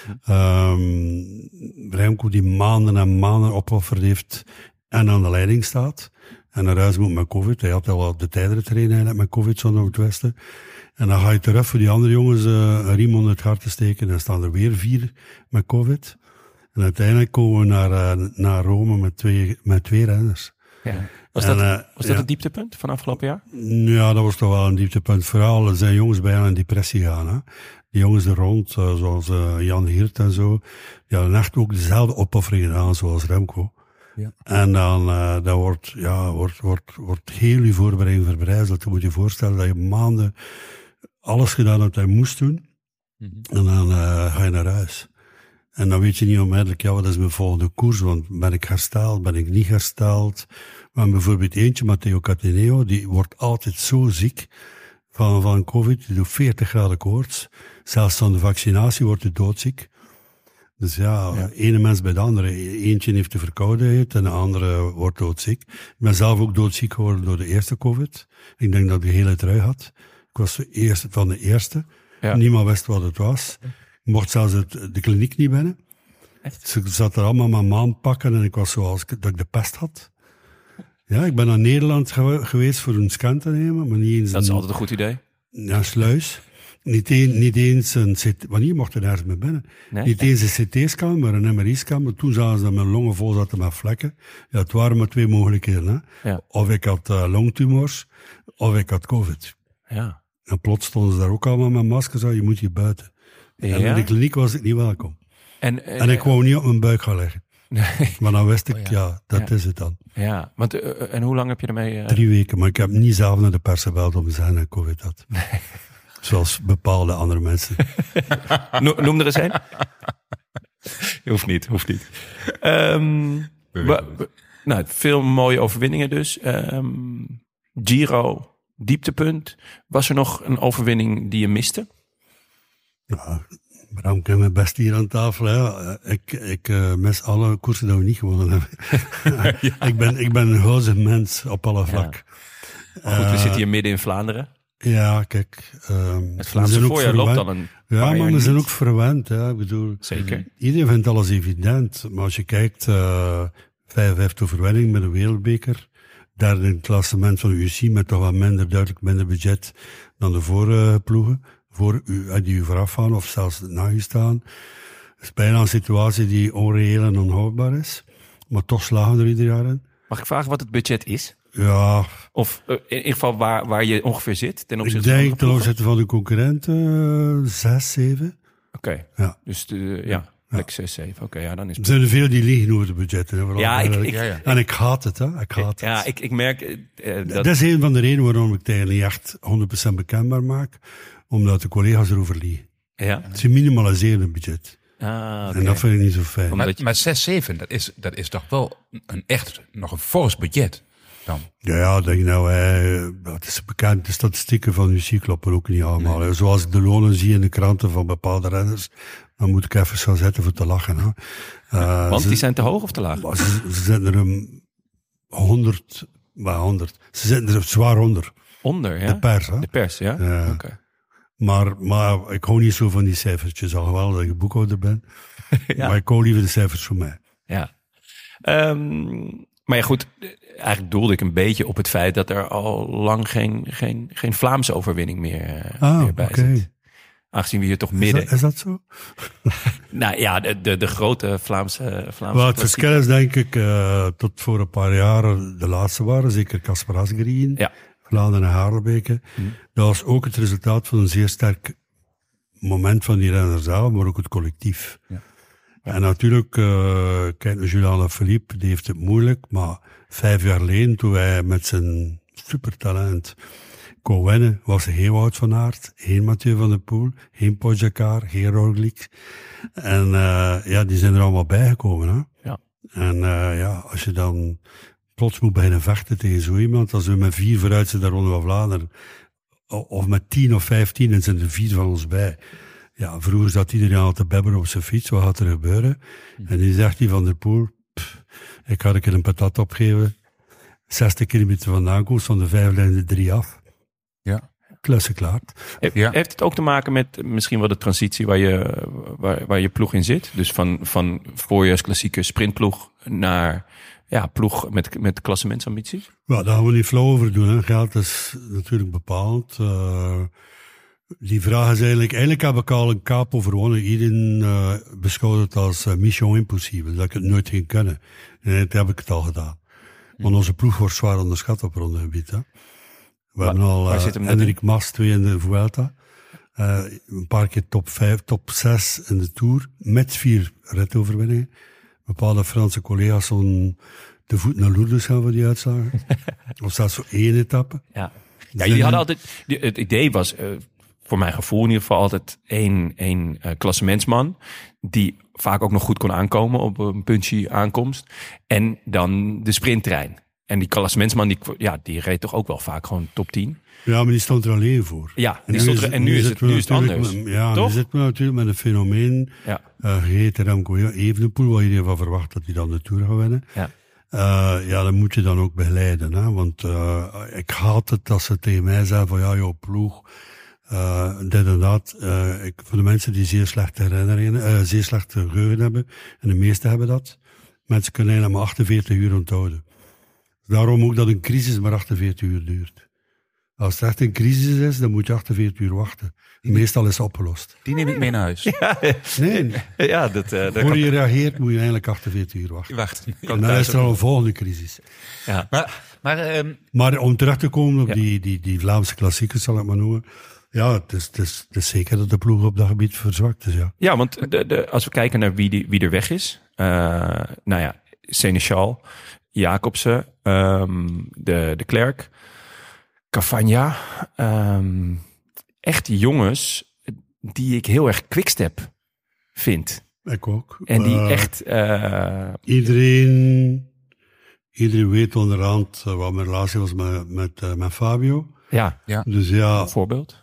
E: Um, Remco die maanden en maanden opofferd heeft en aan de leiding staat. En naar huis moet met COVID. Hij had al wel de tijdere trainen met COVID zo naar het westen. En dan ga je terug voor die andere jongens uh, een riem onder het hart te steken. En dan staan er weer vier met COVID. En uiteindelijk komen we naar, uh, naar Rome met twee, met twee renners.
D: Ja. Was dat, en, uh, was dat ja. het dieptepunt van afgelopen jaar?
E: Ja, dat was toch wel een dieptepunt. Vooral er zijn jongens bijna in depressie gaan. Hè. Die jongens er rond, uh, zoals uh, Jan Hirt en zo, die hadden echt ook dezelfde opoffering gedaan zoals Remco. Ja. En dan, uh, dan wordt, ja, wordt, wordt, wordt heel je voorbereiding verbrijzeld. Je moet je voorstellen dat je maanden alles gedaan hebt dat je moest doen. Mm-hmm. En dan uh, ga je naar huis. En dan weet je niet onmiddellijk, ja, wat is mijn volgende koers? Want ben ik hersteld, ben ik niet hersteld? We hebben bijvoorbeeld eentje, Matteo Cataneo, die wordt altijd zo ziek van, van COVID. Die doet veertig graden koorts. Zelfs van de vaccinatie wordt hij doodziek. Dus ja, ja, ene mens bij de andere. Eentje heeft de verkoudheid en de andere wordt doodziek. Ik ben zelf ook doodziek geworden door de eerste COVID. Ik denk dat ik de hele trui had. Ik was de eerste van de eerste. Ja. Niemand wist wat het was. Ik mocht zelfs het, de kliniek niet binnen. Echt? Dus ik zat er allemaal mijn maan pakken en ik was zoals dat ik de pest had. Ja, ik ben naar Nederland gew- geweest voor een scan te nemen, maar niet eens...
D: Dat is
E: een,
D: altijd een goed idee.
E: Ja, sluis. Niet, een, niet eens een C T... Want hier mocht er nergens meer binnen. Nee? Niet eens een C T-scan, maar een M R I-scan. Maar toen zagen ze dat mijn longen vol zaten met vlekken. Ja, het waren maar twee mogelijkheden. Hè. Ja. Of ik had uh, longtumors, of ik had COVID. Ja. En plots stonden ze daar ook allemaal met maskers aan. Je moet hier buiten. Ja. En in de kliniek was ik niet welkom. En, uh, en ik wou niet op mijn buik gaan liggen. Nee. Maar dan wist ik, oh ja. ja, dat ja. is het dan.
D: Ja, want, uh, en hoe lang heb je ermee... Uh...
E: Drie weken, maar ik heb niet zelf naar de pers gebeld om te zeggen dat ik COVID had. Nee. Zoals bepaalde andere mensen.
D: no, noem er eens een. hoeft niet, hoeft niet. Um, ba, ba, nou, veel mooie overwinningen dus. Um, Giro, dieptepunt. Was er nog een overwinning die je miste?
E: Ja, Bram, ik heb mijn best hier aan tafel. Hè. Ik, ik uh, mis alle koersen die we niet gewonnen hebben. ja. ik, ben, ik ben een gozig mens op alle vlakken.
D: Ja. Goed, we uh, zitten hier midden in Vlaanderen.
E: Ja, kijk. Um,
D: het Vlaamse voorjaar loopt dan een
E: Ja, maar we
D: niet.
E: zijn ook verwend. Hè. Ik bedoel,
D: zeker.
E: Iedereen vindt alles evident. Maar als je kijkt, uh, vijfenvijftig overwinning met een wereldbeker. Derde in het klassement van de U C I met toch wat minder, duidelijk minder budget dan de vorige ploegen. Voor u, die u vooraf gaan of zelfs na u staan. Het is bijna een situatie die onreëel en onhoudbaar is. Maar toch slagen we er ieder jaar in.
D: Mag ik vragen wat het budget is?
E: Ja.
D: Of uh, in ieder geval waar, waar je ongeveer zit ten opzichte
E: ik denk
D: van
E: ten opzichte van de concurrenten uh, zes, zeven.
D: Oké, okay. ja. dus de, ja, plek zes, zeven. Oké, okay, ja, dan is het...
E: Er zijn er veel die liegen over de budgetten. Hè,
D: ja, ik, ik, ja, ja.
E: En ik haat het, hè. Ik haat
D: ja,
E: het.
D: ik, ik merk... Uh, dat...
E: dat is een van de redenen waarom ik het eigenlijk niet echt honderd procent bekendbaar maak. Omdat de collega's erover liegen. Ja. Ze minimaliseren het budget. Ah, okay. En dat vind ik niet zo fijn.
C: Maar, maar zes, zeven, dat is, dat is toch wel een echt, nog een fors budget dan?
E: Ja, ja, denk nou, hè, het is bekend, de statistieken van U C I kloppen ook niet allemaal. Nee. Zoals ik de lonen zie in de kranten van bepaalde renners, dan moet ik even gaan zetten voor te lachen. Hè.
D: Uh, Want ze, die zijn te hoog of te laag?
E: Ze, ze zitten er een honderd, maar honderd. Ze zitten er zwaar onder.
D: Onder, ja?
E: De pers, hè?
D: De pers, ja?
E: Ja.
D: Oké. Okay.
E: Maar, maar ik hou niet zo van die cijfertjes, al wel dat ik boekhouder ben. ja. Maar ik hou liever de cijfers voor mij.
D: Ja. Um, maar ja, goed, eigenlijk doelde ik een beetje op het feit dat er al lang geen, geen, geen Vlaamse overwinning meer,
E: ah,
D: meer bij
E: okay.
D: zit. Aangezien we hier toch midden...
E: Is dat, is dat zo?
D: nou ja, de, de, de grote Vlaamse... Vlaamse
E: Wel, het verschil is denk ik uh, tot voor een paar jaar de laatste waren, zeker Kasper Asgreen,
D: ja.
E: Vlaanderen en Haarlebeke. Hmm. Dat was ook het resultaat van een zeer sterk moment van die renners zelf, maar ook het collectief. Ja. Ja. En natuurlijk, uh, kijk naar Julian Philippe, die heeft het moeilijk, maar vijf jaar geleden, toen wij met zijn supertalent kon winnen, was er geen Wout van Aert, geen Mathieu van der Poel, geen Pogacar, geen Roglic. En uh, ja, die zijn er allemaal bijgekomen. Hè?
D: Ja.
E: En uh, ja, als je dan plots moet beginnen vechten tegen zo iemand, als we met vier vooruit zitten, de Ronde van Vlaanderen, of met tien of vijftien, en zijn er vier van ons bij. Ja, vroeger zat iedereen al te bebberen op zijn fiets, wat gaat er gebeuren? Mm. En die zegt die Van der Poel, pff, ik ga een keer een patat opgeven, zestig kilometer vandaan komt, van de vijf lijnen de drie af.
C: Ja.
E: Klussen klaar.
D: He, ja. Heeft het ook te maken met misschien wel de transitie waar je, waar, waar je ploeg in zit? Dus van, van voorjaarsklassieke sprintploeg naar ja, ploeg met, met klassementsambities?
E: Ja, daar gaan we niet flauw over doen. Hè. Geld is natuurlijk bepaald. Uh, die vraag is eigenlijk... Eigenlijk heb ik al een kaap overwonnen. Iedereen uh, beschouwt het als uh, mission impossible. Dat ik het nooit ging kunnen. En dat heb ik het al gedaan. Want onze ploeg wordt zwaar onderschat op rondegebied. Hè. We
D: waar,
E: hebben al uh, Enric Mas, twee in de Vuelta. Uh, een paar keer top vijf, top zes in de Tour. Met vier ritoverwinningen. Bepaalde Franse collega's zo'n de voet naar Lourdes gaan voor die uitslagen. Of staat zo één etappe.
D: Ja, ja jullie hadden altijd... Het idee was, uh, voor mijn gevoel in ieder geval, altijd één, één uh, klassementsman. Die vaak ook nog goed kon aankomen op een punchy aankomst. En dan de sprinttrein. En die klassementsman, die, ja, die reed toch ook wel vaak gewoon top tien.
E: Ja, maar die stond er alleen voor.
D: Ja, die stond er, en nu, nu is het, nu is het anders.
E: Met, ja,
D: toch?
E: nu zitten we natuurlijk met een fenomeen. Ja. Uh, Gegeten Remco Evenepoel, waar iedereen van verwacht dat hij dan de Tour gaat winnen.
D: Ja.
E: Uh, ja, dan moet je dan ook begeleiden. Hè? Want uh, ik haat het als ze tegen mij zeggen van ja, jouw ploeg, uh, dit en dat. Uh, ik, voor de mensen die zeer slechte herinneringen, uh, zeer slechte geheugen hebben, en de meeste hebben dat, mensen kunnen helemaal achtenveertig uur onthouden. Daarom ook dat een crisis maar achtenveertig uur duurt. Als het echt een crisis is, dan moet je achtenveertig uur wachten. Meestal is het opgelost.
C: Die neem ik mee naar huis.
D: Ja,
E: nee.
D: Ja, dat, uh, dat
E: Voor
D: kan...
E: je reageert, moet je eigenlijk achtenveertig uur wachten.
C: Wacht.
E: En dan is er al een volgende crisis.
D: Ja.
C: Maar, maar, um...
E: maar om terug te komen op
D: ja.
E: die, die, die Vlaamse klassiekers, zal ik maar noemen. Ja, het is, het, is, het is zeker dat de ploeg op dat gebied verzwakt is. Ja,
D: ja want de, de, als we kijken naar wie, die, wie er weg is. Uh, nou ja, Seneschal, Jacobsen, um, de, de Klerk, Cavagna. Um, echt jongens die ik heel erg quickstep vind.
E: Ik ook.
D: En die
E: uh,
D: echt... Uh...
E: Iedereen, iedereen weet onderhand uh, wat mijn relatie was met, met, uh, met Fabio.
D: Ja, ja.
E: Dus ja,
D: een voorbeeld.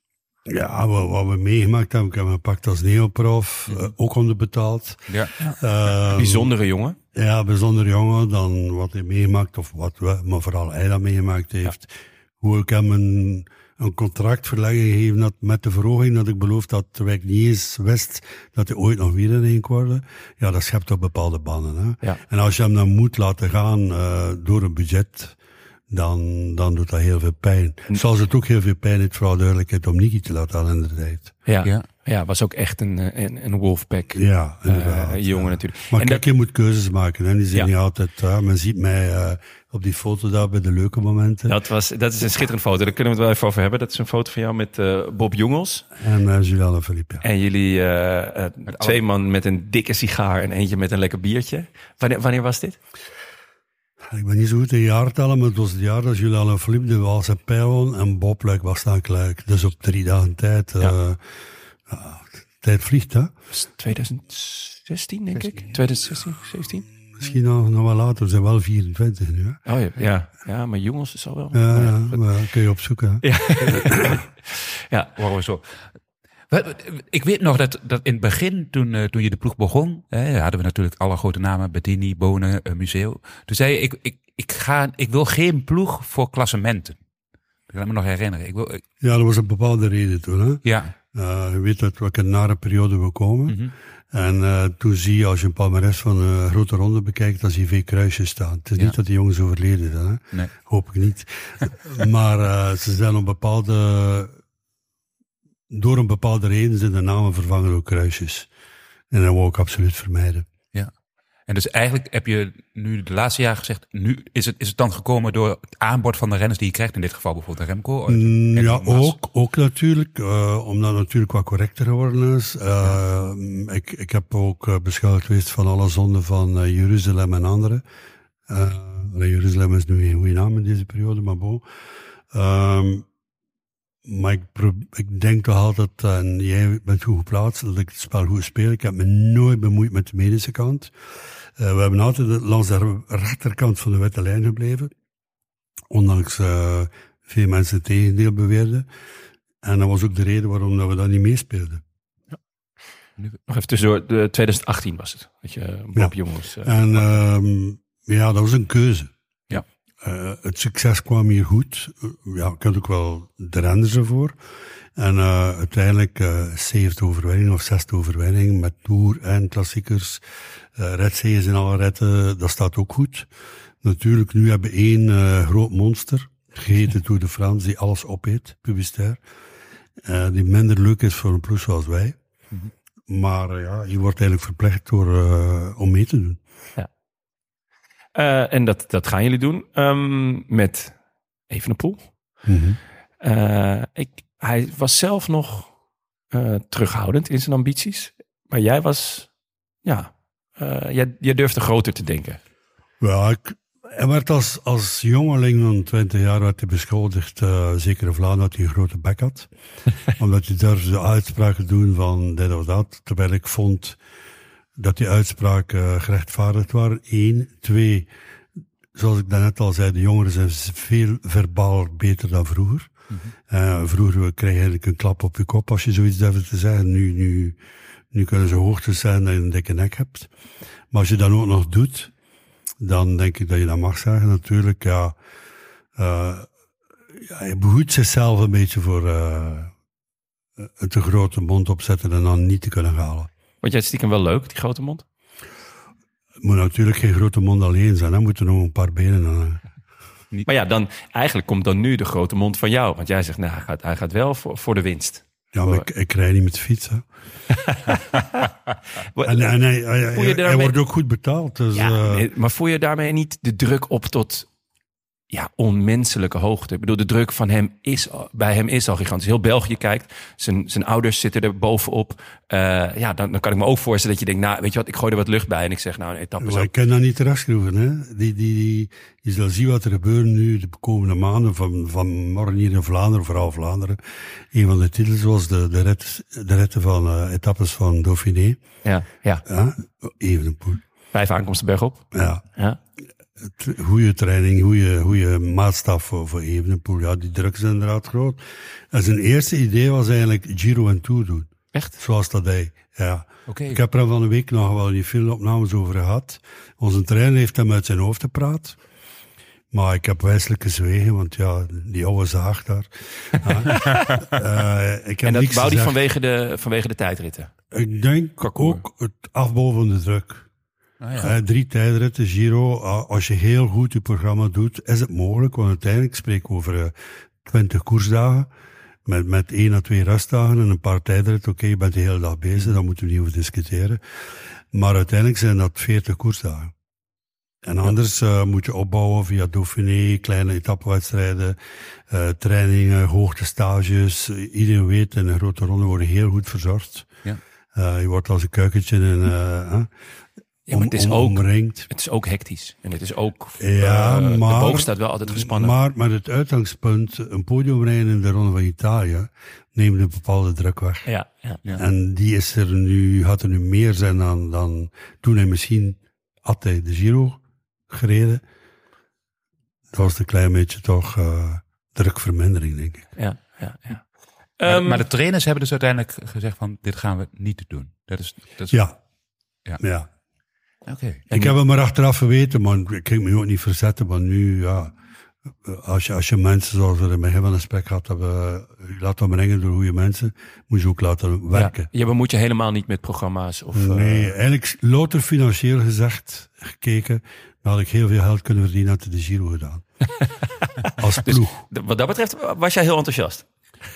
E: Ja, wat, wat we meegemaakt hebben. Ik heb hem gepakt als neoprof, mm-hmm. uh, ook onderbetaald.
D: Ja. Uh, bijzondere jongen.
E: Ja, bijzonder jongen dan wat hij meegemaakt, of wat we, maar vooral hij dat meegemaakt heeft. Ja. Hoe ik hem een, een contractverlenging gegeven had met de verhoging dat ik beloof dat, terwijl ik niet eens wist dat hij ooit nog weer in ging worden. Ja, dat schept op bepaalde bannen. Hè. Ja. En als je hem dan moet laten gaan uh, door een budget, dan, dan doet dat heel veel pijn. Zoals het ook heel veel pijn heeft, vooral duidelijkheid, om Niki te laten aan in de tijd.
D: Ja, ja. ja, was ook echt een, een, een Wolfpack
E: ja,
D: uh, jongen ja. natuurlijk.
E: Maar
D: en
E: kijk,
D: dat...
E: je moet keuzes maken. Hè. Die zijn ja. niet altijd... Uh, men ziet mij uh, op die foto daar bij de leuke momenten.
D: Dat, was, dat is een schitterende foto. Daar kunnen we het wel even over hebben. Dat is een foto van jou met uh, Bob Jongels.
E: En uh, Julian Philippe, ja.
D: En jullie uh, uh, twee alle... man met een dikke sigaar en eentje met een lekker biertje. Wanneer, wanneer was dit?
E: Ik ben niet zo goed in jaartallen, maar het was het jaar dat Julian Philippe de Waalse Pijl en Bob Luik was dan gelijk. Dus op drie dagen tijd. Ja. Uh, ja, tijd vliegt, hè?
D: twintig zestien, denk ik. twintig zestien, zeventien?
E: Misschien nog, nog wel later. We zijn wel vierentwintig nu, hè?
D: Oh ja, ja. ja maar jongens is al wel...
E: Ja, ja, ja maar kun je opzoeken, hè?
D: Ja, ja.
C: Horen we zo. Ik weet nog dat, dat in het begin, toen, uh, toen je de ploeg begon, hè, hadden we natuurlijk alle grote namen, Bettini, Bonen, uh, Museo. Toen zei je, ik, ik, ik, ga, ik wil geen ploeg voor klassementen. kan me nog herinneren. Ik wil, ik...
E: Ja, er was een bepaalde reden toen. Hè?
C: Ja.
E: Uh, je weet uit welke nare periode we komen. Mm-hmm. En uh, toen zie je, als je een palmares van een grote ronde bekijkt, dat zie je veel kruisjes staan. Het is ja. niet dat die jongens overleden zijn, hè?
C: Nee.
E: Hoop ik niet. Maar uh, ze zijn op bepaalde... Door een bepaalde reden zijn de namen vervangen door kruisjes. En dat wil ik absoluut vermijden.
C: Ja. En dus eigenlijk heb je nu de laatste jaren gezegd, nu is het, is het dan gekomen door het aanbod van de renners die je krijgt, in dit geval bijvoorbeeld Remco?
E: Mm, ja, ook, ook natuurlijk, uh, omdat het natuurlijk wat correcter geworden is. Uh, ja. ik, ik heb ook uh, beschuldigd geweest van alle zonden van uh, Jeruzalem en anderen. Uh, Jeruzalem is nu geen goede naam in deze periode, maar bon. Um, maar ik, probeer, ik denk toch altijd, en jij bent goed geplaatst, dat ik het spel goed speel. Ik heb me nooit bemoeid met de medische kant. Uh, we hebben altijd langs de rechterkant van de witte lijn gebleven. Ondanks uh, veel mensen het tegendeel beweerden. En dat was ook de reden waarom dat we dat niet meespeelden.
D: Ja. Nog even tussendoor, de twintig achttien was het. Dat je Bob ja. Jongens... Uh,
E: en um, ja, dat was een keuze.
D: Ja.
E: Uh, het succes kwam hier goed. Uh, ja, ik had ook wel de renners ervoor. En uh, uiteindelijk uh, zeventig overwinningen of zestig overwinningen met Tour en klassiekers. Uh, Redzeeën in alle ritten, dat staat ook goed. Natuurlijk, nu hebben we één uh, groot monster, geheten Tour de France, die alles opeet, publicitair. Uh, die minder leuk is voor een ploeg zoals wij. Mm-hmm. Maar uh, ja, je wordt eigenlijk verplicht door, uh, om mee te doen.
D: Ja. Uh, en dat, dat gaan jullie doen um, met Evenepoel.
E: Mm-hmm.
D: Uh, ik, hij was zelf nog uh, terughoudend in zijn ambities. Maar jij was, ja, uh, jij, jij durfde groter te denken.
E: Ja, ik, hij werd als, als jongeling van twintig jaar werd hij beschuldigd, uh, zeker in Vlaanderen, dat hij een grote bek had. Omdat hij durfde uitspraken doen van dit of dat. Terwijl ik vond dat die uitspraken uh, gerechtvaardigd waren. Eén. Twee, zoals ik daarnet al zei, de jongeren zijn veel verbaal beter dan vroeger. Mm-hmm. Uh, vroeger kreeg je eigenlijk een klap op je kop als je zoiets durfde te zeggen. Nu, nu, nu kunnen ze hoogtes zijn dat je een dikke nek hebt. Maar als je dat ook nog doet, dan denk ik dat je dat mag zeggen. Natuurlijk, ja, uh, ja hij behoedt zichzelf een beetje voor uh, een te grote mond opzetten en dan niet te kunnen halen.
D: Vond jij het stiekem wel leuk, die grote mond?
E: Het moet natuurlijk geen grote mond alleen zijn, dan moeten er nog een paar benen aan.
D: Niet. Maar ja, dan, eigenlijk komt dan nu de grote mond van jou. Want jij zegt, nou, hij gaat, hij gaat wel voor, voor de winst.
E: Ja, maar ik, ik rij niet met de fiets, hè. en en hij, hij, hij, daarmee... hij wordt ook goed betaald. Dus,
D: ja,
E: uh...
D: nee, maar voel je daarmee niet de druk op tot ja, onmenselijke hoogte? Ik bedoel, de druk van hem is, bij hem is al gigantisch. Heel België kijkt, zijn, zijn ouders zitten er bovenop. Uh, ja, dan, dan kan ik me ook voorstellen dat je denkt, nou, weet je wat, ik gooi er wat lucht bij en ik zeg, nou, een etappe
E: zo. Ik kan dat niet terugschroeven, hè. Die, die, die, je zal zien wat er gebeurt nu de komende maanden, van, van morgen hier in Vlaanderen, vooral Vlaanderen. Een van de titels was de, de, rit, de ritten van uh, etappes van Dauphiné.
D: Ja, ja.
E: ja Evenepoel.
D: Vijf aankomsten bergop.
E: Ja.
D: Ja.
E: Goede training, goede, goede maatstaf voor, voor Evenepoel. Ja, die druk is inderdaad groot. En zijn eerste idee was eigenlijk Giro en Tour doen.
D: Echt?
E: Zoals dat hij, ja.
C: Okay.
E: Ik heb er van een week nog wel die filmopnames over gehad. Onze trainer heeft hem uit zijn hoofd gepraat. Maar ik heb wijselijk gezwegen, want ja, die oude zaag daar. uh, ik heb
D: en dat
E: niks
D: wou hij
E: gezegd.
D: vanwege de, vanwege de tijdritten?
E: Ik denk
D: Parcours.
E: ook het afbouwen van de druk.
C: Ah, ja.
E: uh, drie tijdritten, Giro. Uh, als je heel goed je programma doet, is het mogelijk. Want uiteindelijk spreek ik over uh, twintig koersdagen. Met, met één à twee rustdagen en een paar tijdritten. Oké, okay, je bent de hele dag bezig, daar moeten we niet over discussiëren. Maar uiteindelijk zijn dat veertig koersdagen. En anders uh, moet je opbouwen via Dauphiné, kleine etappenwedstrijden, uh, trainingen, hoogtestages. Uh, iedereen weet, in een grote ronde worden heel goed verzorgd.
C: Ja.
E: Uh, je wordt als een kuikentje in, uh, uh,
D: ja, maar het is,
E: om,
D: ook,
E: omringd.
D: het is ook hectisch. En het is ook,
E: ja,
D: uh,
E: maar,
D: de boog staat wel altijd gespannen.
E: Maar, maar het uitgangspunt, een podiumrijden in de Ronde van Italië, neemt een bepaalde druk weg.
D: Ja, ja, ja.
E: En die is er nu, had er nu meer zijn dan, dan toen hij misschien had hij de Giro gereden. Dat was een klein beetje toch uh, drukvermindering, denk ik.
D: Ja, ja, ja.
C: Maar,
D: Um,
C: maar de trainers hebben dus uiteindelijk gezegd van, dit gaan we niet doen. Dat is, dat is...
E: Ja.
C: Ja.
E: ja.
C: Oké. Okay.
E: Ik heb hem maar achteraf geweten, maar ik ging me ook niet verzetten, maar nu, ja, Als je, als je mensen, zoals we in het begin van het gesprek gehad hebben, je laat omringen door goede mensen, moet je ook laten werken.
D: Ja, je bemoeit je helemaal niet met programma's? Of,
E: nee,
D: uh...
E: eigenlijk louter financieel gezegd, gekeken, dan had ik heel veel geld kunnen verdienen had de Giro gedaan. Als ploeg.
D: Dus, wat dat betreft was jij heel enthousiast?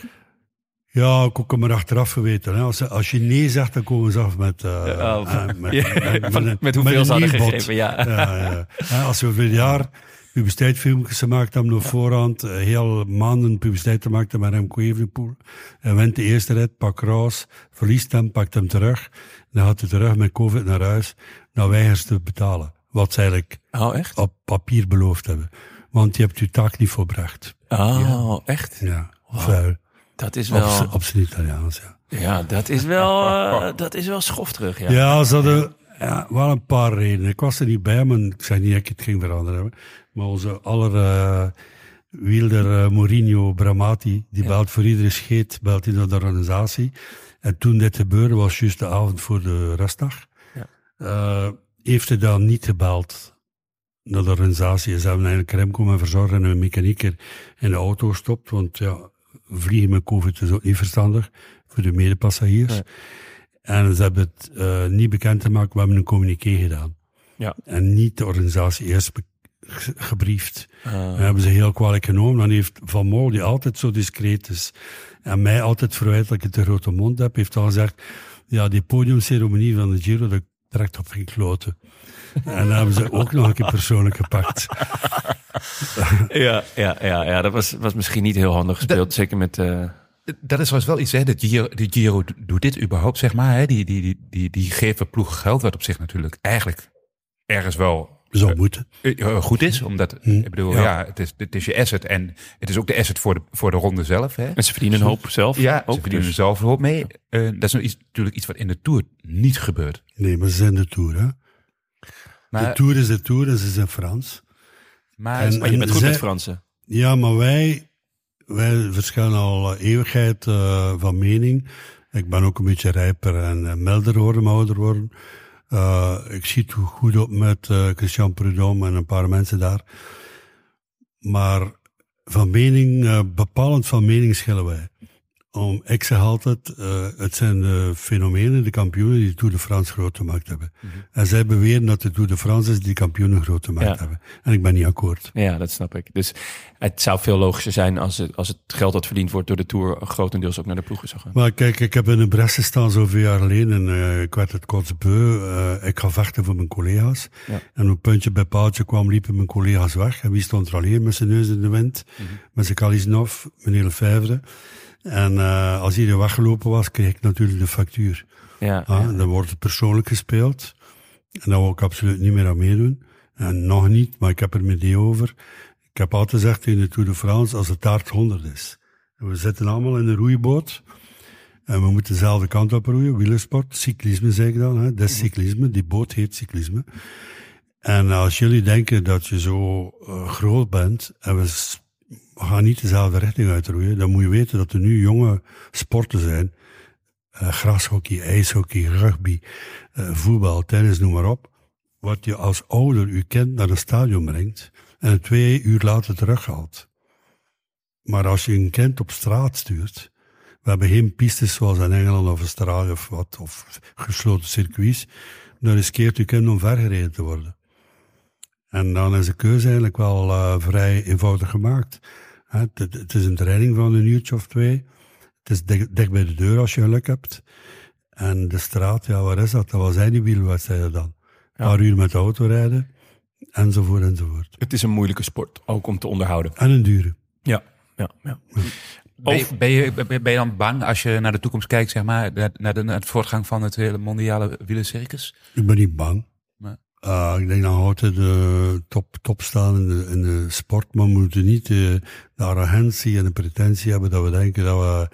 E: Ja, ik ook maar achteraf geweten. Hè. Als, als je nee zegt, dan komen ze af met... Uh,
D: uh,
E: uh, met,
D: ja,
E: met, met, met,
D: met hoeveel ze hadden gegeven, ja.
E: ja, ja. Ja, als we voor een jaar publiciteitsfilmpjes gemaakt hebben op voorhand, uh, heel maanden publiciteit gemaakt hebben met Remco Evenepoel. Hij wint de eerste rit, pakt Roos, verliest hem, pakt hem terug. Dan gaat hij terug met COVID naar huis. Dan weigert ze te betalen. Wat ze eigenlijk
D: oh, echt?
E: op papier beloofd hebben. Want je hebt je taak niet volbracht.
D: Oh, ja. Echt?
E: Ja,
D: wow.
E: vuil.
D: Dat is wel...
E: Op, op zijn Italiaans, ja.
D: Ja, dat is wel, uh, dat is wel schofterig, ja.
E: Ja, ze hadden ja, wel een paar redenen. Ik was er niet bij, maar ik zei niet dat ik het ging veranderen. Maar onze aller uh, wielder uh, Mourinho Bramati, die ja. belt voor iedere scheet, belt hij naar de organisatie. En toen dit gebeurde, was juist de avond voor de rustdag. Ja. Uh, heeft hij dan niet gebeld naar de organisatie. Ze hebben eigenlijk Remco met verzorger en een mechanieker in de auto gestopt, want ja, vliegen met COVID is ook niet verstandig voor de medepassagiers. Nee. En ze hebben het uh, niet bekend gemaakt, we hebben een communiqué gedaan. Ja. En niet de organisatie eerst be- ge- gebriefd. Uh. En hebben ze heel kwalijk genomen. Dan heeft Van Mol, die altijd zo discreet is, en mij altijd verwijt dat ik een te grote mond heb, heeft al gezegd, ja, die podiumceremonie van de Giro, dat trekt op geen kloten. En dan hebben ze ook nog een keer persoonlijk gepakt.
D: ja, ja, ja, ja, dat was, was misschien niet heel handig gespeeld. Dat, zeker met... Uh...
C: Dat is wel iets, hè. De Giro, de Giro doet dit überhaupt, zeg maar. Hè. Die, die, die, die, die geven ploegen geld, wat op zich natuurlijk eigenlijk ergens wel...
E: Zou moeten.
C: Uh, goed is, omdat, hm. ik bedoel, ja, ja het, is, het is je asset en het is ook de asset voor de, voor de ronde zelf. Hè.
D: En ze verdienen een hoop zelf.
C: Ja,
D: ook,
C: ze verdienen
D: dus.
C: zelf een hoop mee. Uh, dat is nou iets, natuurlijk iets wat in de Tour niet gebeurt.
E: Nee, maar ze zijn de Tour, hè. Maar, de Tour is de Tour en ze zijn Frans.
D: Maar, en, maar je bent goed zij, met Fransen.
E: Ja, maar wij, wij verschillen al eeuwigheid uh, van mening. Ik ben ook een beetje rijper en uh, milder worden, ouder worden. Uh, ik schiet goed op met uh, Christian Prudhomme en een paar mensen daar. Maar van mening, uh, bepalend van mening schillen wij. Om, ik zeg altijd, uh, het zijn de fenomenen, de kampioenen die de Tour de France groot gemaakt hebben. Mm-hmm. En zij beweren dat de Tour de France is die kampioenen groot gemaakt ja. hebben. En ik ben niet akkoord.
D: Ja, dat snap ik. Dus het zou veel logischer zijn als het, als het geld dat verdiend wordt door de Tour grotendeels ook naar de ploegen zou gaan.
E: Maar kijk, ik heb in de Bresse staan zoveel jaar geleden en uh, ik werd het kotsbeu. Uh, ik ga vechten voor mijn collega's. Ja. En op een puntje bij paaltje kwam, liepen mijn collega's weg. En wie stond er al hier met zijn neus in de wind? Mm-hmm. Met zijn Kalisnov, meneer Lefevre. En uh, als hij er weggelopen was, kreeg ik natuurlijk de factuur. Ja, ah, ja. Dan wordt het persoonlijk gespeeld. En daar wil ik absoluut niet meer aan meedoen. En nog niet, maar ik heb er met die over. Ik heb altijd gezegd in de Tour de France, als de taart honderd is. En we zitten allemaal in een roeiboot. En we moeten dezelfde kant op roeien. Wielersport, cyclisme zeg ik dan. Hè. Dat is cyclisme, die boot heet cyclisme. En als jullie denken dat je zo uh, groot bent, en we we gaan niet dezelfde richting uitroeien, dan moet je weten dat er nu jonge sporten zijn. Uh, grashockey, ijshockey, rugby, uh, voetbal, tennis, noem maar op. Wat je als ouder je kind naar een stadion brengt en het twee uur later terughaalt. Maar als je een kind op straat stuurt, we hebben geen pistes zoals in Engeland of Australië of wat, of gesloten circuits, dan riskeert je kind om vergereden te worden. En dan is de keuze eigenlijk wel uh, vrij eenvoudig gemaakt. Het, het, het is een training van een uurtje of twee. Het is dicht, dicht bij de deur als je geluk hebt. En de straat, ja, waar is dat? Dat was zijn die wielwedstrijden dan. Een paar uur met de auto rijden, enzovoort, enzovoort.
D: Het is een moeilijke sport, ook om te onderhouden.
E: En een dure.
D: Ja, ja, ja.
C: Ben je, ben, je, ben je dan bang als je naar de toekomst kijkt, zeg maar, naar, de, naar het voortgang van het hele mondiale wielercircus?
E: Ik ben niet bang. Nee. Uh, ik denk dat we altijd de top, top staan in de, in de sport, maar we moeten niet de, de arrogantie en de pretentie hebben dat we denken dat we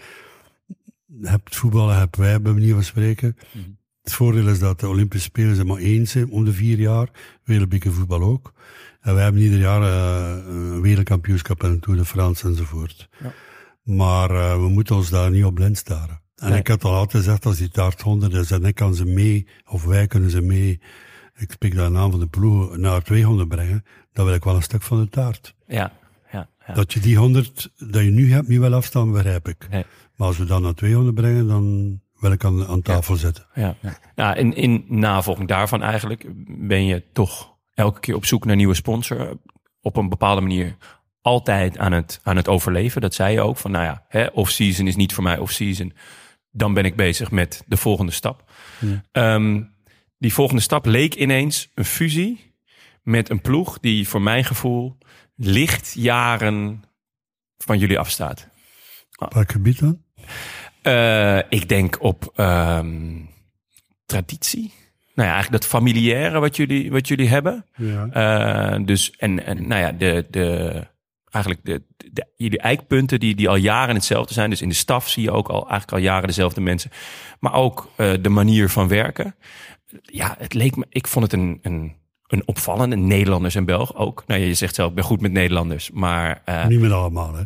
E: het voetballen hebben wij, bij manier van spreken. Mm-hmm. Het voordeel is dat de Olympische Spelen zijn maar één zijn om de vier jaar, wereldbeker voetbal ook. En wij hebben ieder jaar uh, een wereldkampioenschap en een Tour de France enzovoort. Ja. Maar uh, we moeten ons daar niet op blind staren. En nee. Ik had al altijd gezegd, als die taart honderd is en ik kan ze mee, of wij kunnen ze mee, ik spreek daar een naam van de ploeg, naar tweehonderd brengen, dan wil ik wel een stuk van de taart.
D: Ja, ja.
E: Dat je die honderd dat je nu hebt niet wil afstaan, begrijp ik.
D: Nee.
E: Maar als we dan naar tweehonderd brengen, dan wil ik aan, aan tafel
D: ja.
E: zitten.
D: Ja. Ja. Nou, in, in navolging daarvan eigenlijk ben je toch elke keer op zoek naar nieuwe sponsor. Op een bepaalde manier altijd aan het, aan het overleven. Dat zei je ook. Van nou ja, hè, off-season is niet voor mij off-season. Dan ben ik bezig met de volgende stap. Ja. Um, die volgende stap leek ineens een fusie met een ploeg die voor mijn gevoel lichtjaren van jullie afstaat.
E: Welk gebied dan?
D: Uh, ik denk op um, traditie. Nou ja, eigenlijk dat familiaire wat jullie, wat jullie hebben. Ja. Uh, dus en, en nou ja, de, de, eigenlijk de, de, jullie eikpunten die, die al jaren hetzelfde zijn. Dus in de staf zie je ook al eigenlijk al jaren dezelfde mensen. Maar ook uh, de manier van werken. Ja, het leek me, ik vond het een, een, een opvallende. Nederlanders en Belgen ook. Nou, je zegt zelf, ik ben goed met Nederlanders, maar... Uh...
E: Niet met allemaal, hè.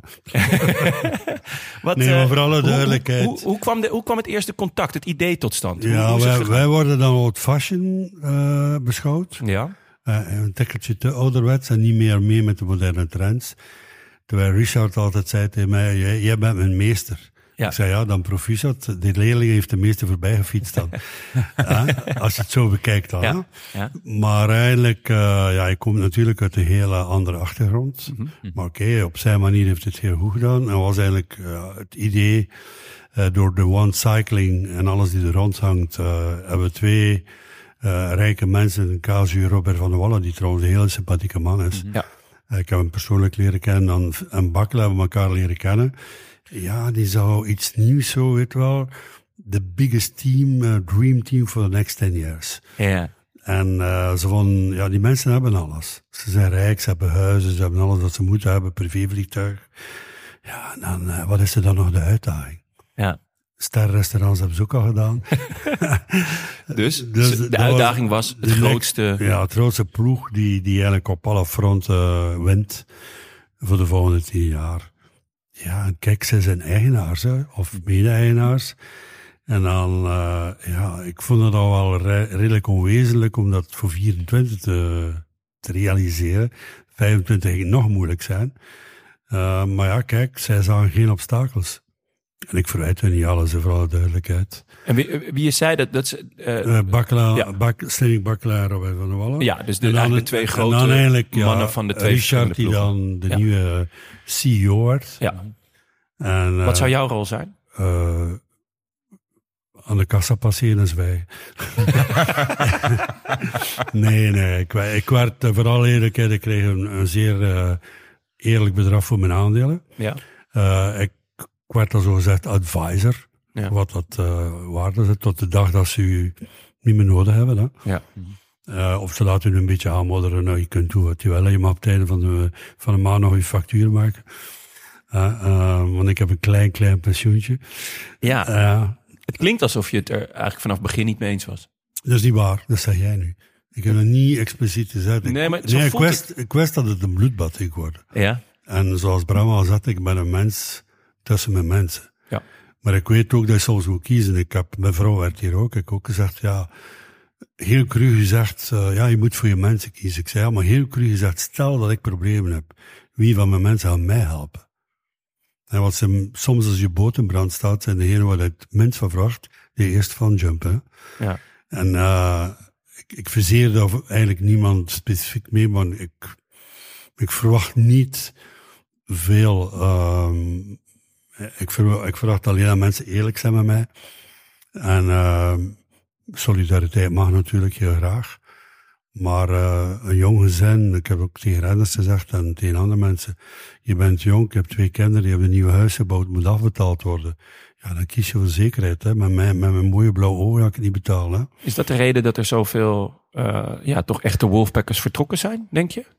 D: Wat,
E: nee, maar voor alle duidelijkheid.
D: Hoe, hoe, hoe, kwam de, hoe kwam het eerste contact, het idee tot stand? Hoe,
E: ja,
D: hoe
E: wij, wij worden dan old fashion uh, beschouwd.
D: Ja.
E: Uh, een tikkeltje te ouderwets en niet meer mee met de moderne trends. Terwijl Richard altijd zei tegen mij, jij, jij bent mijn meester. Ja. Ik zei, ja, dan proficiat. De leerling heeft de meeste voorbij gefietst dan. uh, als je het zo bekijkt dan. Ja. Ja. Maar eigenlijk, uh, ja, ik kom natuurlijk uit een hele andere achtergrond. Mm-hmm. Maar oké, okay, op zijn manier heeft het heel goed gedaan. En was eigenlijk uh, het idee, uh, door de one cycling en alles die er rond hangt, uh, hebben we twee uh, rijke mensen, een casu Robert van der Wallen, die trouwens een hele sympathieke man is. Mm-hmm. Ja. Uh, ik heb hem persoonlijk leren kennen en, en Bakkel hebben we elkaar leren kennen. Ja, die zou iets nieuws zo, weet wel. The biggest team, uh, dream team for the next ten years.
D: Ja.
E: En uh, ze van, ja, die mensen hebben alles. Ze zijn rijk, ze hebben huizen, ze hebben alles wat ze moeten hebben, privévliegtuig. Ja, en dan, uh, wat is er dan nog de uitdaging?
D: Ja.
E: Sterrenrestaurants hebben ze ook al gedaan.
D: dus, dus de uitdaging was, was het grootste...
E: Ja, het grootste ploeg die, die eigenlijk op alle fronten uh, wint voor de volgende tien jaar. Ja, kijk, ze zijn eigenaars, hè, of mede-eigenaars. En dan, uh, ja, ik vond het al wel re- redelijk onwezenlijk om dat voor vierentwintig te, te realiseren. vijfentwintig ging nog moeilijk zijn. Uh, maar ja, kijk, zij zagen geen obstakels. En ik verwijt hun niet alles, voor alle duidelijkheid.
D: En wie, wie zei dat? dat ze, uh,
E: uh, Bakkela, ja. Bak, Stelling Bakkela en Robert van der Wallen.
D: Ja, dus de, eigenlijk de twee grote
E: dan eigenlijk,
D: mannen
E: ja,
D: van de twee
E: Richard die dan de
D: ja.
E: nieuwe C E O werd.
D: Ja.
E: En, uh,
D: wat zou jouw rol zijn?
E: Uh, aan de kassa passeren en zwijgen. nee, nee. Ik, ik werd uh, vooral eerlijkheid, ik kreeg een, een zeer uh, eerlijk bedrag voor mijn aandelen. Ja. Uh, ik, ik werd al zo gezegd advisor. Ja. Wat dat uh, waarde is, tot de dag dat ze u niet meer nodig hebben. Hè?
D: Ja.
E: Uh, of ze laten u een beetje aanmodderen. Nou, je kunt doen wat je wil. Je mag op het einde van de, van de maand nog je factuur maken. Uh, uh, want ik heb een klein, klein pensioentje.
D: Ja,
E: uh,
D: het klinkt alsof je het er eigenlijk vanaf het begin niet mee eens was.
E: Dat is niet waar, dat zeg jij nu. Ik heb het niet expliciet gezegd.
D: Nee, maar
E: nee, ik, wist, ik wist dat het een bloedbad ging worden.
D: Ja.
E: En zoals Bram al zat, ik ben een mens tussen mijn mensen.
D: Ja.
E: Maar ik weet ook dat je soms moet kiezen. Ik heb, mijn vrouw werd hier ook, ik heb ook gezegd, ja, heel cru gezegd, uh, ja, je moet voor je mensen kiezen. Ik zei, ja, maar heel cru gezegd, stel dat ik problemen heb, wie van mijn mensen gaat mij helpen? En wat ze, soms als je boot in brand staat, zijn degenen waar het minst van vraagt, die eerst van jumpen. Ja. En uh, ik, ik verzeer daar eigenlijk niemand specifiek mee, maar ik, ik verwacht niet veel. Um, ik, ver, ik verwacht alleen dat mensen eerlijk zijn met mij. En uh, solidariteit mag natuurlijk heel graag. Maar uh, een jong gezin, ik heb ook tegen renners gezegd en tegen andere mensen, je bent jong, ik heb twee kinderen, die hebben een nieuw huis gebouwd, moet afbetaald worden. Ja, dan kies je voor zekerheid. Hè. Met, mijn, met mijn mooie blauwe ogen ga ik het niet betalen. Hè.
D: Is dat de reden dat er zoveel, uh, ja, toch echte Wolfpackers vertrokken zijn, denk je?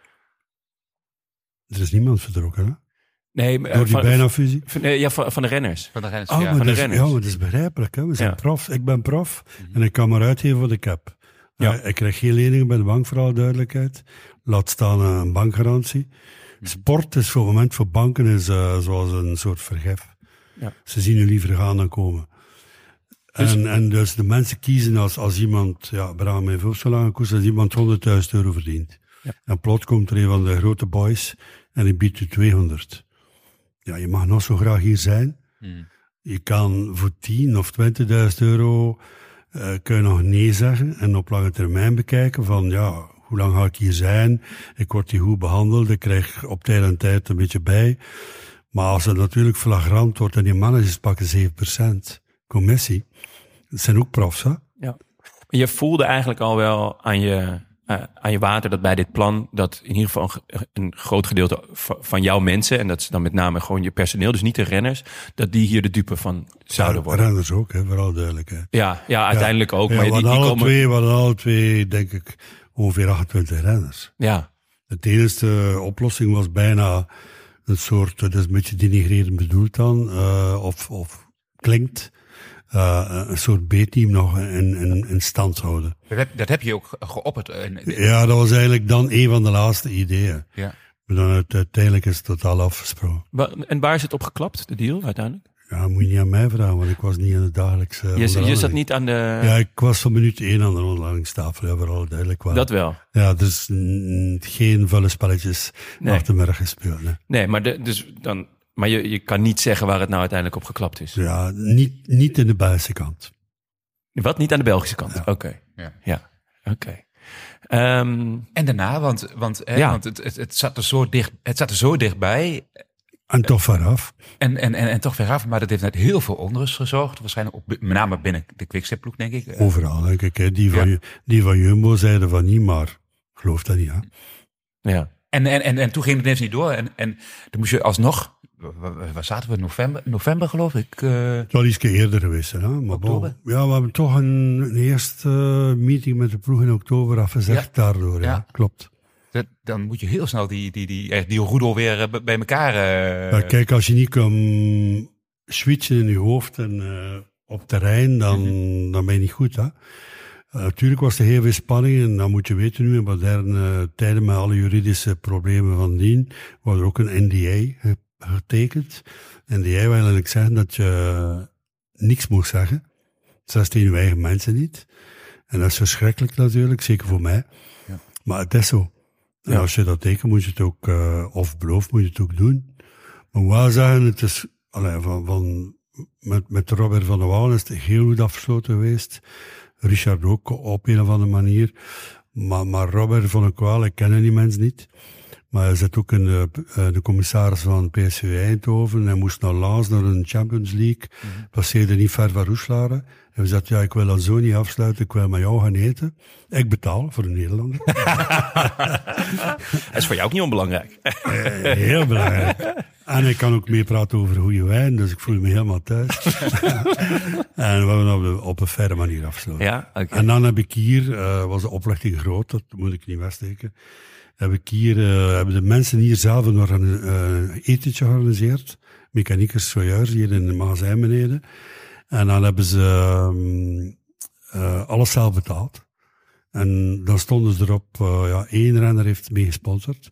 E: Er is niemand vertrokken, hè?
D: Nee, uh,
E: door die
D: van,
E: bijna fusie?
D: Van, uh, ja, van, van de renners.
C: Van de renners,
E: oh,
C: ja.
E: Van de
D: dus,
E: renners. Ja, maar dat is begrijpelijk. Hè. We zijn ja. prof. Ik ben prof mm-hmm. en ik kan maar uitgeven wat ik heb. Ja. Uh, ik krijg geen leningen bij de bank, voor alle duidelijkheid. Laat staan uh, een bankgarantie. Mm-hmm. Sport is voor het moment voor banken is, uh, zoals een soort vergif. Ja. Ze zien u liever gaan dan komen. Dus, en, en dus de mensen kiezen als, als iemand, ja, Bram heeft ook zo lang gekozen, als iemand honderdduizend euro verdient. Ja. En plots komt er een van de grote boys en ik bied u tweehonderd. Ja, je mag nog zo graag hier zijn. Hmm. Je kan voor tien of twintigduizend euro uh, kun je nog nee zeggen en op lange termijn bekijken van ja, hoe lang ga ik hier zijn? Ik word hier goed behandeld, ik krijg op tijd en tijd een beetje bij. Maar als het natuurlijk flagrant wordt en die managers pakken zeven procent commissie, dat zijn ook profs, hè?
D: Ja. Je voelde eigenlijk al wel aan je, uh, aan je water dat bij dit plan, dat in ieder geval een, een groot gedeelte van jouw mensen, en dat is dan met name gewoon je personeel, dus niet de renners, dat die hier de dupe van zouden worden.
E: Ja, renners ook, hè, vooral duidelijkheid.
D: Ja, ja, uiteindelijk ja, ook.
E: Ja,
D: maar
E: we
D: die, die
E: alle
D: komen...
E: twee, we hadden alle twee, denk ik, ongeveer achtentwintig renners.
D: Ja.
E: De enige oplossing was bijna een soort, dat is een beetje denigrerend bedoeld dan, uh, of, of klinkt, uh, een soort B-team nog in, in, in stand houden.
C: Dat heb, dat heb je ook geopperd. In, in...
E: Ja, dat was eigenlijk dan een van de laatste ideeën.
C: Ja.
E: Maar dan uiteindelijk is het totaal afgesproken.
D: En waar is het op geklapt, de deal uiteindelijk?
E: Ja, moet je niet aan mij vragen, want ik was niet in de dagelijkse
D: Je, je zat niet aan de...
E: Ja, ik was van minuut één aan de onderhandelingstafel, ja, vooral duidelijk wel.
D: Dat wel?
E: Ja, dus mm, geen vuile spelletjes nee. achtermiddag gespeeld. Nee,
D: nee maar, de, dus dan, maar je, je kan niet zeggen waar het nou uiteindelijk op geklapt is?
E: Ja, niet, niet in de Belgische kant.
D: Wat? Niet aan de Belgische kant? Ja. Oké. Okay. Ja, ja. oké. Okay. Um,
C: en daarna, want, want, hè, ja. want het, het, het, zat er zo dicht, het zat er zo dichtbij...
E: En toch veraf.
C: En, en, en, en toch veraf, maar dat heeft net heel veel onrust gezorgd. Waarschijnlijk ook, met name binnen de Quickstep-ploeg, denk ik.
E: Overal, denk ik. Hè. Die, van, ja. die van Jumbo zeiden van niet, maar ik geloof dat niet. Hè.
C: Ja. En, en, en, en toen ging het ineens niet door. En, en dan moest je alsnog... Waar zaten we? November, november geloof ik? Uh,
E: het was iets eerder geweest. Hè? Maar oktober? Bon, ja, we hebben toch een, een eerste meeting met de ploeg in oktober afgezegd ja. daardoor. Ja, ja. Klopt.
C: Dat, dan moet je heel snel die, die, die, die roedel weer bij elkaar... Uh...
E: Ja, kijk, als je niet kan switchen in je hoofd en uh, op terrein, dan, mm-hmm. dan ben je niet goed. Hè? Uh, natuurlijk was er heel veel spanning en dat moet je weten nu, in moderne tijden met alle juridische problemen van dien, wordt er ook een N D A getekend. N D A wil eigenlijk zeggen dat je niks mag zeggen, zelfs tegen je eigen mensen niet. En dat is verschrikkelijk natuurlijk, zeker voor mij. Ja. Maar het is zo. En ja. als je dat tekent, moet je het ook, uh, of belooft, moet je het ook doen. Maar ik wil zeggen, het is, allee, van, van, met, met Robert van der Wouwen is het heel goed afgesloten geweest. Richard ook op een of andere manier. Maar, maar Robert vond ik wel, ik ken die mens niet. Maar hij zit ook in de, de commissaris van P S V Eindhoven. Hij moest naar Lens, naar een Champions League. Mm-hmm. Passeerde niet ver van Roeselare. Hij zei, ja, ik wil dat zo niet afsluiten, ik wil met jou gaan eten. Ik betaal voor een Nederlander.
D: Dat is voor jou ook niet onbelangrijk.
E: Heel belangrijk. En ik kan ook meepraten over goede wijn, dus ik voel me helemaal thuis. En we hebben op, de, op een faire manier afgesloten.
D: Ja, okay.
E: En dan heb ik hier, uh, was de opleiding groot, dat moet ik niet wegsteken. Heb ik hier, uh, hebben de mensen hier zelf nog een uh, etentje georganiseerd. Mechaniekers zojuist hier in de magazijn beneden. En dan hebben ze um, uh, alles zelf betaald. En dan stonden ze erop, uh, ja, één renner heeft mee gesponsord.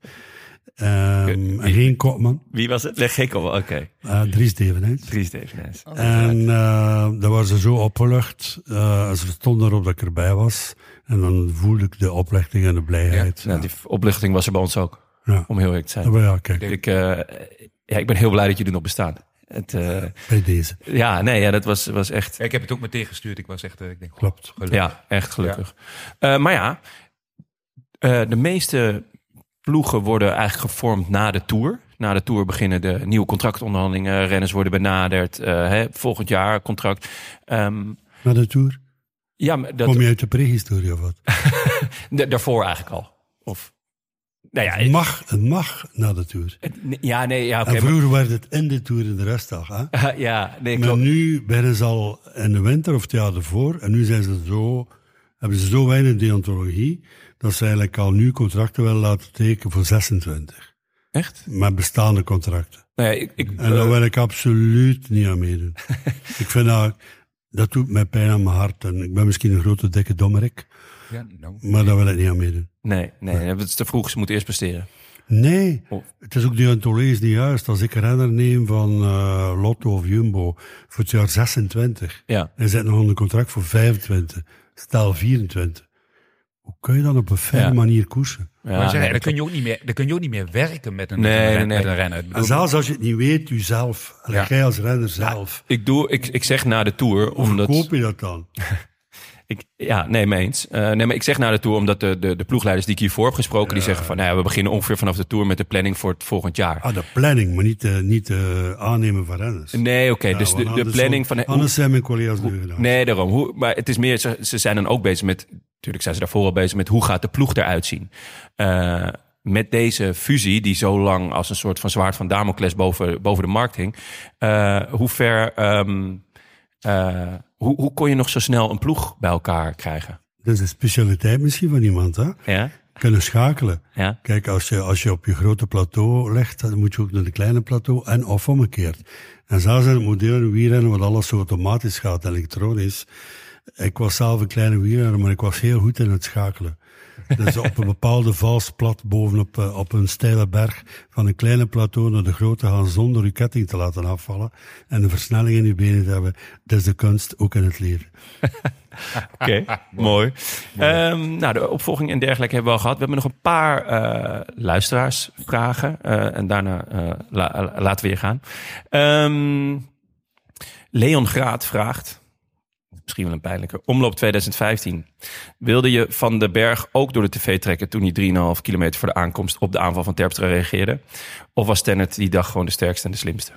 E: Um, en geen kopman.
D: Wie was het? Nee, geen kopman, oké. Okay.
E: Uh, Dries Devenijns.
D: Dries Devenijns.
E: Oh, en uh, daar waren ze zo opgelucht. Uh, ze stonden erop dat ik erbij was. En dan voelde ik de oplichting en de blijheid.
D: Ja, ja. Nou, die oplichting was er bij ons ook. Ja. Om heel eerlijk te zijn.
E: Ja, ja, kijk.
D: Ik, uh, ja, ik ben heel blij dat jullie nog bestaan. Het, uh,
E: bij deze.
D: Ja, nee, ja, dat was, was echt...
C: Ja, ik heb het ook meteen gestuurd. Ik was echt, uh, ik denk,
E: klopt.
D: Gelukkig. Ja, echt gelukkig. Ja. Uh, maar ja, uh, de meeste ploegen worden eigenlijk gevormd na de Tour. Na de Tour beginnen de nieuwe contractonderhandelingen. Renners worden benaderd. Uh, hè, volgend jaar contract. Um,
E: na de Tour?
D: Ja, maar dat...
E: Kom je uit de prehistorie of wat?
D: Daarvoor eigenlijk al. Of... Nou ja,
E: het, mag, het mag na de Tour.
D: Ja, nee, ja, oké. Okay,
E: en vroeger
D: maar...
E: werd het in de Tour in de rustdag. Hè?
D: Uh, ja, nee,
E: maar
D: klopt.
E: nu beginnen ze al in de winter of het jaar ervoor. En nu zijn ze zo, hebben ze zo weinig deontologie dat ze eigenlijk al nu contracten willen laten tekenen voor zesentwintig.
D: Echt?
E: Met bestaande contracten.
D: Nou ja, ik, ik,
E: en daar uh... wil ik absoluut niet aan meedoen. Ik vind dat, dat doet mij pijn aan mijn hart. En ik ben misschien een grote, dikke dommerik. Ja, no. Maar daar wil ik niet aan meedoen.
D: Nee, nee, nee. Het is te vroeg, ze moeten eerst presteren.
E: Nee, oh. Het is ook deontologisch niet juist. Als ik een renner neem van uh, Lotto of Jumbo voor het jaar zesentwintig,
D: ja.
E: en zet nog onder contract voor vijfentwintig, stel vierentwintig. Hoe kun je dan op een fijne ja. manier koersen?
C: Ja, zeggen, nee, dan, kun je ook niet meer, dan kun je ook niet meer werken met een,
D: nee,
C: met een,
D: nee.
C: met een renner.
E: En zelfs als je het niet weet, u zelf, ja. jij als renner zelf.
D: Ja, ik, doe, ik, ik zeg na de Tour...
E: Of
D: omdat...
E: koop je dat dan?
D: Ik, ja, nee, mee eens. Uh, nee, maar ik zeg na de Tour, omdat de, de, de ploegleiders die ik hiervoor heb gesproken, ja. die zeggen van, nou ja, we beginnen ongeveer vanaf de Tour met de planning voor het volgend jaar.
E: Ah, de planning, maar niet, uh, niet uh, aannemen van renners.
D: Nee, oké, okay,
E: ja,
D: dus de, de planning
E: zo,
D: van...
E: Anders zijn mijn collega's nu gedaan.
D: Nee, daarom. Hoe, maar het is meer, ze, ze zijn dan ook bezig met, natuurlijk zijn ze daarvoor al bezig met hoe gaat de ploeg eruit zien. Uh, met deze fusie, die zo lang als een soort van zwaard van Damocles boven, boven de markt hing, uh, hoe ver... Um, Uh, hoe, hoe kon je nog zo snel een ploeg bij elkaar krijgen?
E: Dat is een specialiteit misschien van iemand, hè?
D: Ja.
E: Kunnen schakelen.
D: Ja.
E: Kijk, als je, als je op je grote plateau legt, dan moet je ook naar de kleine plateau en of omgekeerd. En zelfs in het moderne wielrennen, waar alles zo automatisch gaat, elektronisch. Ik was zelf een kleine wielrenner, maar ik was heel goed in het schakelen. Dus op een bepaalde vals plat bovenop uh, op een steile berg van een kleine plateau naar de grote gaan zonder je ketting te laten afvallen en een versnelling in je benen te hebben. Dat is de kunst, ook in het leven.
D: Oké, okay, mooi. mooi. Um, nou, de opvolging en dergelijke hebben we al gehad. We hebben nog een paar uh, luisteraarsvragen uh, en daarna uh, la, laten we weer gaan. Um, Leon Graat vraagt... Misschien wel een pijnlijke. Omloop twintig vijftien. Wilde je Van den Berg ook door de tv trekken toen hij drie komma vijf kilometer voor de aankomst op de aanval van Terpstra reageerde? Of was Tennert die dag gewoon de sterkste en de slimste?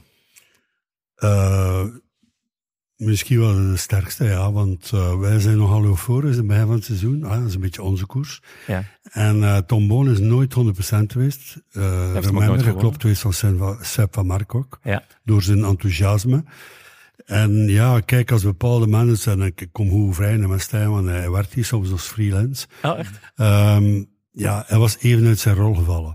E: Uh, misschien wel de sterkste, ja. Want uh, wij zijn nogal euforisch in het begin van het seizoen. Ah, dat is een beetje onze koers.
D: Ja.
E: En uh, Tom Boon is nooit honderd procent geweest. Uh, Remember, geklopt geweest van Sepp van Mark ook.
D: Ja.
E: Door zijn enthousiasme. En ja, kijk, als bepaalde mensen, en ik kom hoe vrij naar mijn stijl, want hij werd hier soms als freelance.
D: Oh, echt?
E: Um, ja, hij was even uit zijn rol gevallen.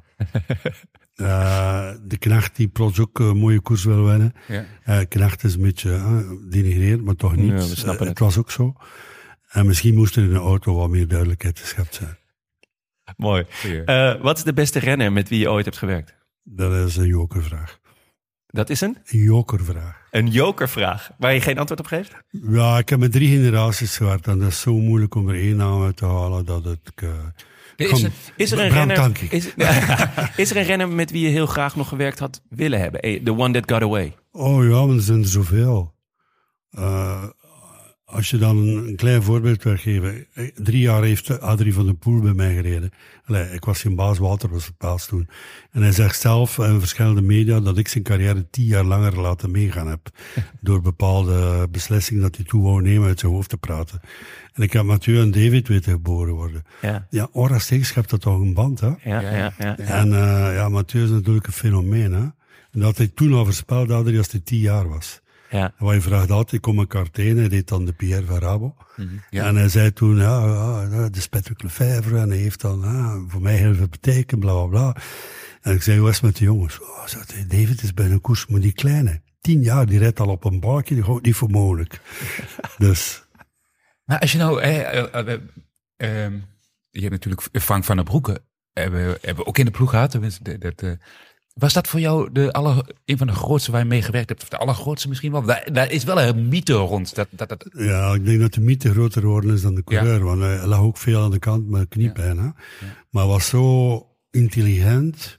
E: uh, de knecht die plots ook een mooie koers wil winnen. Ja. Uh, knecht is een beetje uh, denigreerd, maar toch niet.
D: Ja, we snappen
E: uh,
D: het.
E: Het was ook zo. En misschien moest er in de auto wat meer duidelijkheid geschept zijn.
D: Mooi. Uh, wat is de beste renner met wie je ooit hebt gewerkt?
E: Dat is een jokervraag.
D: Dat is een?
E: Een jokervraag.
D: Een jokervraag, waar je geen antwoord op geeft?
E: Ja, ik heb met drie generaties gewerkt en dat is zo moeilijk om er één naam uit te halen dat het... Uh,
D: is, het, is, er een renner, is, is er een renner met wie je heel graag nog gewerkt had willen hebben? The one that got away.
E: Oh ja, maar er zijn er zoveel. Uh, als je dan een klein voorbeeld wil geven. Drie jaar heeft Adrie van den Poel bij mij gereden. Allee, ik was geen baas, Walter was het baas toen. En hij zegt zelf in verschillende media dat ik zijn carrière tien jaar langer laten meegaan heb. Door bepaalde beslissingen dat hij toe wou nemen uit zijn hoofd te praten. En ik heb Mathieu en David weten geboren worden.
D: Ja,
E: ja Ora Steeg schept dat toch een band, hè?
D: Ja, ja, ja.
E: En uh, ja, Mathieu is natuurlijk een fenomeen, hè? En dat hij toen al voorspeld had als hij tien jaar was.
D: Ja.
E: En wat je vraagt altijd, ik kom een Cartene, hij deed dan de Pierre van Rabo.
C: Mm-hmm. Ja.
E: En hij zei toen, ja, ja de Patrick Lefevre, en hij heeft dan ja, voor mij heel veel betekend, bla bla bla. En ik zei, hoe is het met de jongens? Oh, zei hij, David is bij een koers, maar die kleine, tien jaar, die rijdt al op een balkje, die houdt niet voor mogelijk. Dus.
C: Maar als je nou, eh, uh, uh, uh, uh, je hebt natuurlijk Frank van der Broeke, hebben, hebben we ook in de ploeg gehad. Dat, dat, uh, was dat voor jou de aller, een van de grootste waar je mee gewerkt hebt? Of de allergrootste misschien wel? Daar, daar is wel een mythe rond. Dat, dat, dat...
E: Ja, ik denk dat de mythe groter geworden is dan de coureur. Ja. Want hij lag ook veel aan de kant met kniepijn. Ja. Ja. Maar was zo intelligent,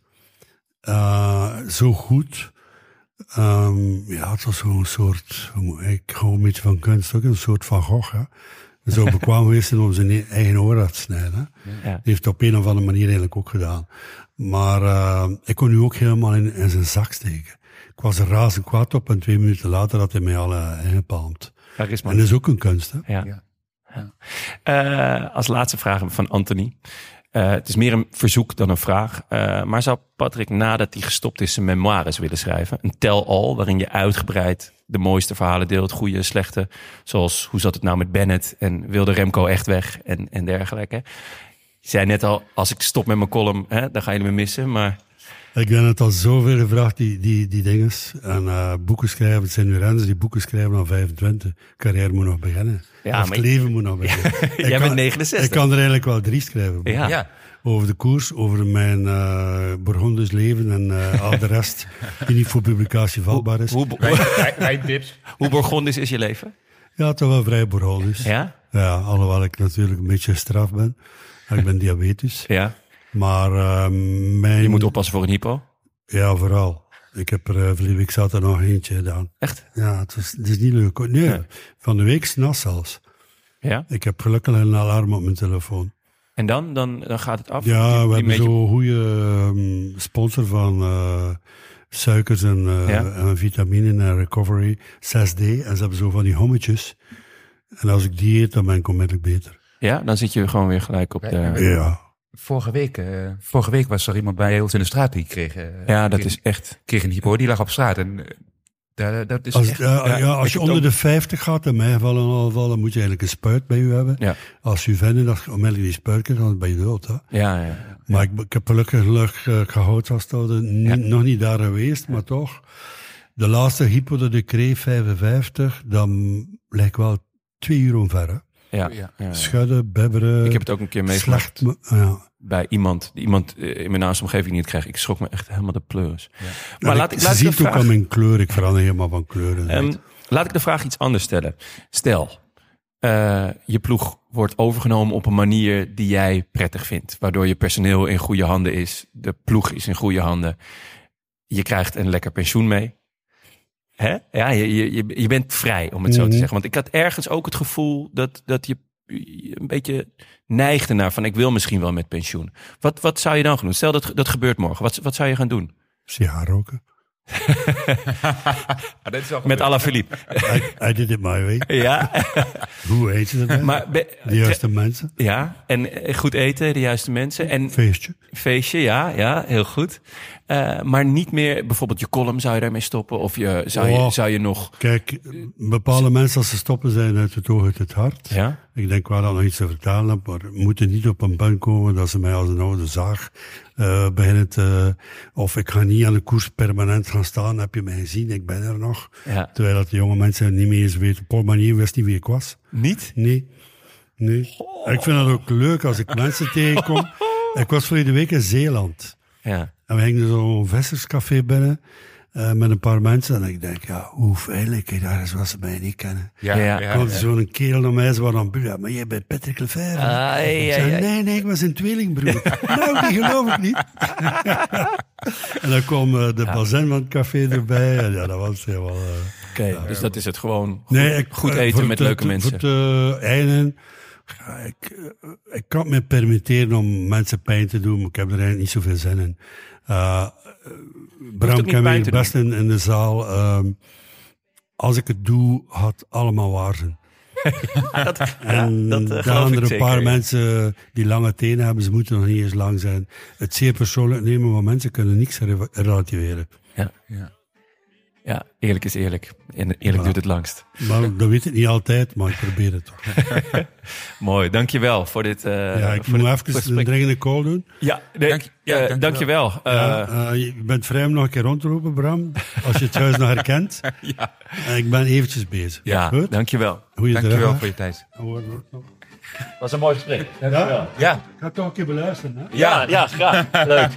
E: uh, zo goed. Um, ja, het was zo'n soort, ik hou een beetje van kunst ook, een soort Van Gogh. Hè. Zo bekwaam geweest om zijn eigen oor af te snijden. Ja. Die heeft het op een of andere manier eigenlijk ook gedaan. Maar uh, ik kon nu ook helemaal in, in zijn zak steken. Ik was er razend kwaad op en twee minuten later had hij mij al uh, ingepalmd. En dat is ook een kunst, hè?
D: Ja. Ja. Ja. Uh, als laatste vraag van Anthony. Uh, het is meer een verzoek dan een vraag. Uh, maar zou Patrick, nadat hij gestopt is, zijn memoires willen schrijven? Een tell-all, waarin je uitgebreid de mooiste verhalen deelt, goede, slechte. Zoals, hoe zat het nou met Bennett en wilde Remco echt weg en, en dergelijke. Je zei net al, als ik stop met mijn column, hè, dan ga je me missen, maar...
E: Ik ben het al zoveel gevraagd, die, die, die dinges. En uh, boeken schrijven, het zijn nu renners die boeken schrijven aan vijfentwintig. Carrière moet nog beginnen. Ja, of het leven moet nog beginnen.
D: Ja, jij bent negenenzestig.
E: Ik kan er eigenlijk wel drie schrijven.
D: Ja. Ja.
E: Over de koers, over mijn uh, Burgondisch leven en uh, al de rest die niet voor publicatie vatbaar is.
D: Hoe, hoe, tips. Hoe Burgondisch is je leven?
E: Ja, toch wel vrij Burgondisch.
D: Ja?
E: Ja, alhoewel ik natuurlijk een beetje straf ben. Ik ben diabetisch.
D: Ja.
E: Maar uh, mijn...
D: Je moet oppassen voor een hypo.
E: Ja, vooral. Ik heb er uh, verleden week zat er nog eentje gedaan.
D: Echt?
E: Ja, het is, het is niet leuk. Nee, ja. Van de week s'nachts zelfs.
D: Ja?
E: Ik heb gelukkig een alarm op mijn telefoon.
D: En dan, dan, dan gaat het af?
E: Ja,
D: die,
E: we
D: die
E: hebben zo'n goede um, sponsor van uh, suikers en, uh, ja? en vitamine en recovery, zes D. En ze hebben zo van die hommetjes. En als ik die eet, dan ben ik onmiddellijk beter.
D: Ja, dan zit je gewoon weer gelijk op de...
E: Ja.
C: Vorige week, uh, vorige week was er iemand bij ons in de straat die kreeg... Uh,
D: ja, dat
C: kreeg,
D: is echt...
C: kreeg een hypo, die lag op straat. En uh, dat, dat is
E: als,
C: echt...
E: Uh, ja, ja, als je onder ook... de vijftig gaat, in mijn geval in alle gevallen, moet je eigenlijk een spuit bij je hebben. Ja. Als je vinden dat je onmiddellijk die spuit krijgt, dan ben je dood. Hè?
D: Ja, ja, ja.
E: Maar ik, ik heb gelukkig geluk uh, gehouden vasthouden. Ja. Nog niet daar geweest, ja. maar toch. De laatste hypo dat ik kreeg, vijfenvijftig, dan lijkt wel twee uur omver. Hè?
D: Ja, ja, ja.
E: Schudden, bibberen.
D: Ik heb het ook een keer meegemaakt
E: ja.
D: bij iemand, iemand in mijn naaste omgeving niet kreeg. Ik schrok me echt helemaal de pleuris. Ja.
E: Maar ja, laat ik, laat ik ziet ook aan mijn kleur. Ik verander helemaal van kleuren.
D: Um, laat ik de vraag iets anders stellen. Stel, uh, je ploeg wordt overgenomen op een manier die jij prettig vindt. Waardoor je personeel in goede handen is. De ploeg is in goede handen. Je krijgt een lekker pensioen mee. Hè? Ja, je, je, je bent vrij, om het zo te zeggen. Want ik had ergens ook het gevoel dat, dat je een beetje neigde naar van ik wil misschien wel met pensioen. Wat, wat zou je dan gaan doen? Stel dat dat gebeurt morgen. Wat, wat zou je gaan doen?
E: Sigaar roken.
D: Met Alaphilippe.
E: I, I did it my way.
D: Ja.
E: Hoe heet je dat? Maar be, de juiste mensen.
D: Ja, en goed eten, de juiste mensen. En
E: feestje.
D: Feestje, ja, ja, heel goed. Uh, maar niet meer, bijvoorbeeld je column zou je daarmee stoppen? Of je, zou,
E: oh,
D: je, zou je nog...
E: Kijk, bepaalde mensen als ze stoppen zijn uit het oog, uit het hart.
D: Ja?
E: Ik denk wel dat nog iets te vertellen heb, maar moeten niet op een punt komen dat ze mij als een oude zaag uh, beginnen te... Of ik ga niet aan de koers permanent gaan staan, heb je mij gezien, ik ben er nog. Ja. Terwijl dat de jonge mensen niet meer eens weten. Paul Manier wist niet wie ik was.
D: Niet?
E: Nee. Nee. Oh. Ik vind het ook leuk als ik mensen tegenkom. Ik was vorige week in Zeeland.
D: Ja.
E: En we gingen zo'n visserscafé binnen uh, met een paar mensen. En ik denk, ja, hoe veilig ik daar is wat ze mij niet kennen.
D: Ja, ja, ja,
E: komt
D: ja.
E: zo'n kerel naar mij, ze waren aan ja, maar jij bent Patrick Lefevre.
D: Ah,
E: ik zei, ja, ja. nee, nee, ik was een tweelingbroer. Nou, die geloof ik niet. En dan kwam uh, de ja. bazin van het café erbij. En ja, dat was helemaal... Uh,
D: Oké, okay, ja, dus dat is het gewoon goed,
E: nee, ik,
D: goed eten uh, met
E: het,
D: leuke
E: het,
D: mensen.
E: Voor het uh, einde... Ja, ik, uh, ik kan me permitteren om mensen pijn te doen, maar ik heb er eigenlijk niet zoveel zin in. Uh, Bram kan hier best in, in de zaal. Uh, als ik het doe, had allemaal waar zijn.
D: Ja, dat,
E: en
D: ja, dat uh,
E: dan er een
D: zeker,
E: paar
D: ja.
E: mensen die lange tenen hebben, ze moeten nog niet eens lang zijn. Het zeer persoonlijk nemen, maar mensen kunnen niks re- relativeren.
D: Ja, ja. Ja, eerlijk is eerlijk. En eerlijk ja. duurt het langst.
E: Maar dat weet ik niet altijd, maar ik probeer het toch.
D: Mooi, dankjewel voor dit uh,
E: Ja, ik
D: voor
E: moet even gesprek. een dringende call doen.
D: Ja, nee,
C: Dank, ja,
D: uh,
C: dank
D: dankjewel. Uh,
E: ja, uh, je bent vrij om nog een keer rond te roepen, Bram. Als je het huis nog herkent.
C: Ja.
E: Uh, ik ben eventjes bezig.
D: Ja,
E: Goed?
D: dankjewel.
C: Dankjewel voor je tijd.
D: Het was een mooi gesprek.
E: Ja?
C: Ja.
E: Ik ga toch een keer beluisteren, hè?
D: Ja, ja, graag. Leuk.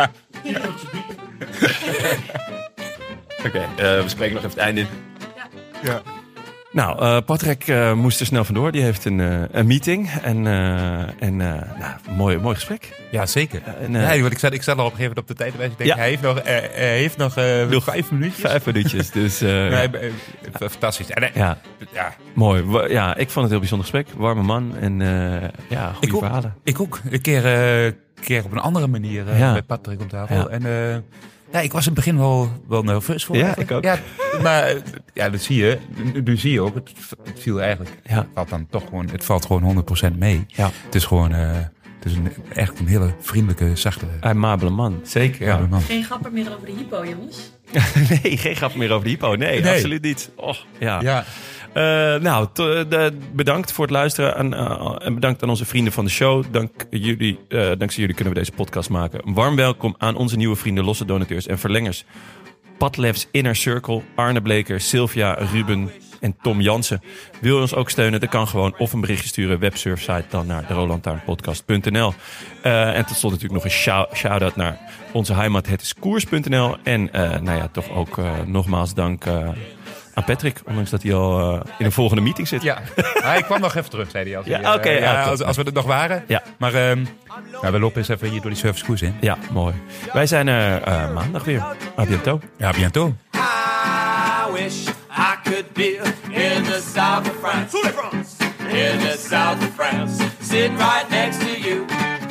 D: Oké, okay, uh, we spreken nog even het einde in.
C: Ja. ja.
D: Nou, uh, Patrick uh, moest er snel vandoor. Die heeft een, uh, een meeting. En, uh, en uh, nou, mooi, mooi gesprek.
C: Ja, zeker.
D: Uh, en, uh,
C: ja, want ik zat, ik zat al op een gegeven moment op de tijd. Ik denk,
D: ja.
C: hij heeft nog, uh, hij heeft nog, uh, nog vijf minuutjes.
D: Vijf minuutjes, dus... Uh,
C: nee, uh, fantastisch. En, uh,
D: ja.
C: ja.
D: Mooi. Ja, ik vond het een heel bijzonder gesprek. Warme man en uh, ja, goede
C: ik
D: verhalen.
C: Ook, ik ook. Een keer, uh, keer op een andere manier uh, ja. bij Patrick om tafel. Ja. En... Uh, Ja, ik was in het begin wel, wel nerveus voor.
D: Ja,
C: eigenlijk.
D: ik ook.
C: Ja, maar ja, dat zie je. Nu zie je ook. Het, het viel eigenlijk.
D: Ja.
C: Het valt dan toch gewoon. Het valt gewoon honderd procent mee.
D: Ja.
C: Het is gewoon. Uh, het is een, echt een hele vriendelijke, zachte.
D: Amabele man. Zeker.
C: Ja.
D: Man.
A: Geen grappen meer over de hypo, jongens.
D: Nee, geen grappen meer over de hypo. Nee, nee. Absoluut niet. Oh, ja.
C: Ja.
D: Uh, nou, to, de, bedankt voor het luisteren en, uh, en bedankt aan onze vrienden van de show. Dank jullie, uh, dankzij jullie kunnen we deze podcast maken. Een warm welkom aan onze nieuwe vrienden, losse donateurs en verlengers. Padlefs Inner Circle, Arne Bleker, Sylvia, Ruben en Tom Jansen. Wil je ons ook steunen? Dat kan gewoon. Of een berichtje sturen, websurfsite dan naar de roland taarn podcast punt n l. Uh, en tot slot natuurlijk nog een shout- shout-out naar onze heimat, het is koers punt n l. En uh, nou ja, toch ook uh, nogmaals dank... Uh, aan Patrick, ondanks dat hij al uh, in een volgende meeting zit.
C: Ja, hij kwam nog even terug, zei hij. Als,
D: ja,
C: hij, uh,
D: okay,
C: ja,
D: ja,
C: als, als we er nog waren.
D: Ja.
C: Maar um, ja, we lopen eens even hier door die Surfers Cruise in.
D: Ja, mooi. Wij zijn er uh, maandag weer. A bientôt.
C: Ja, bientôt.
F: I wish I could be in the south of France. In the south of France. Sitting right next to you.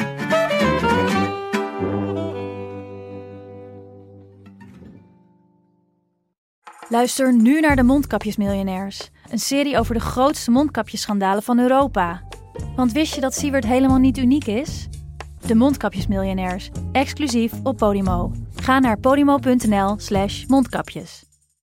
G: Luister nu naar de Mondkapjesmiljonairs. Een serie over de grootste mondkapjesschandalen van Europa. Want wist je dat Siewert helemaal niet uniek is? De Mondkapjesmiljonairs, exclusief op Podimo. Ga naar podimo punt n l slash mondkapjes.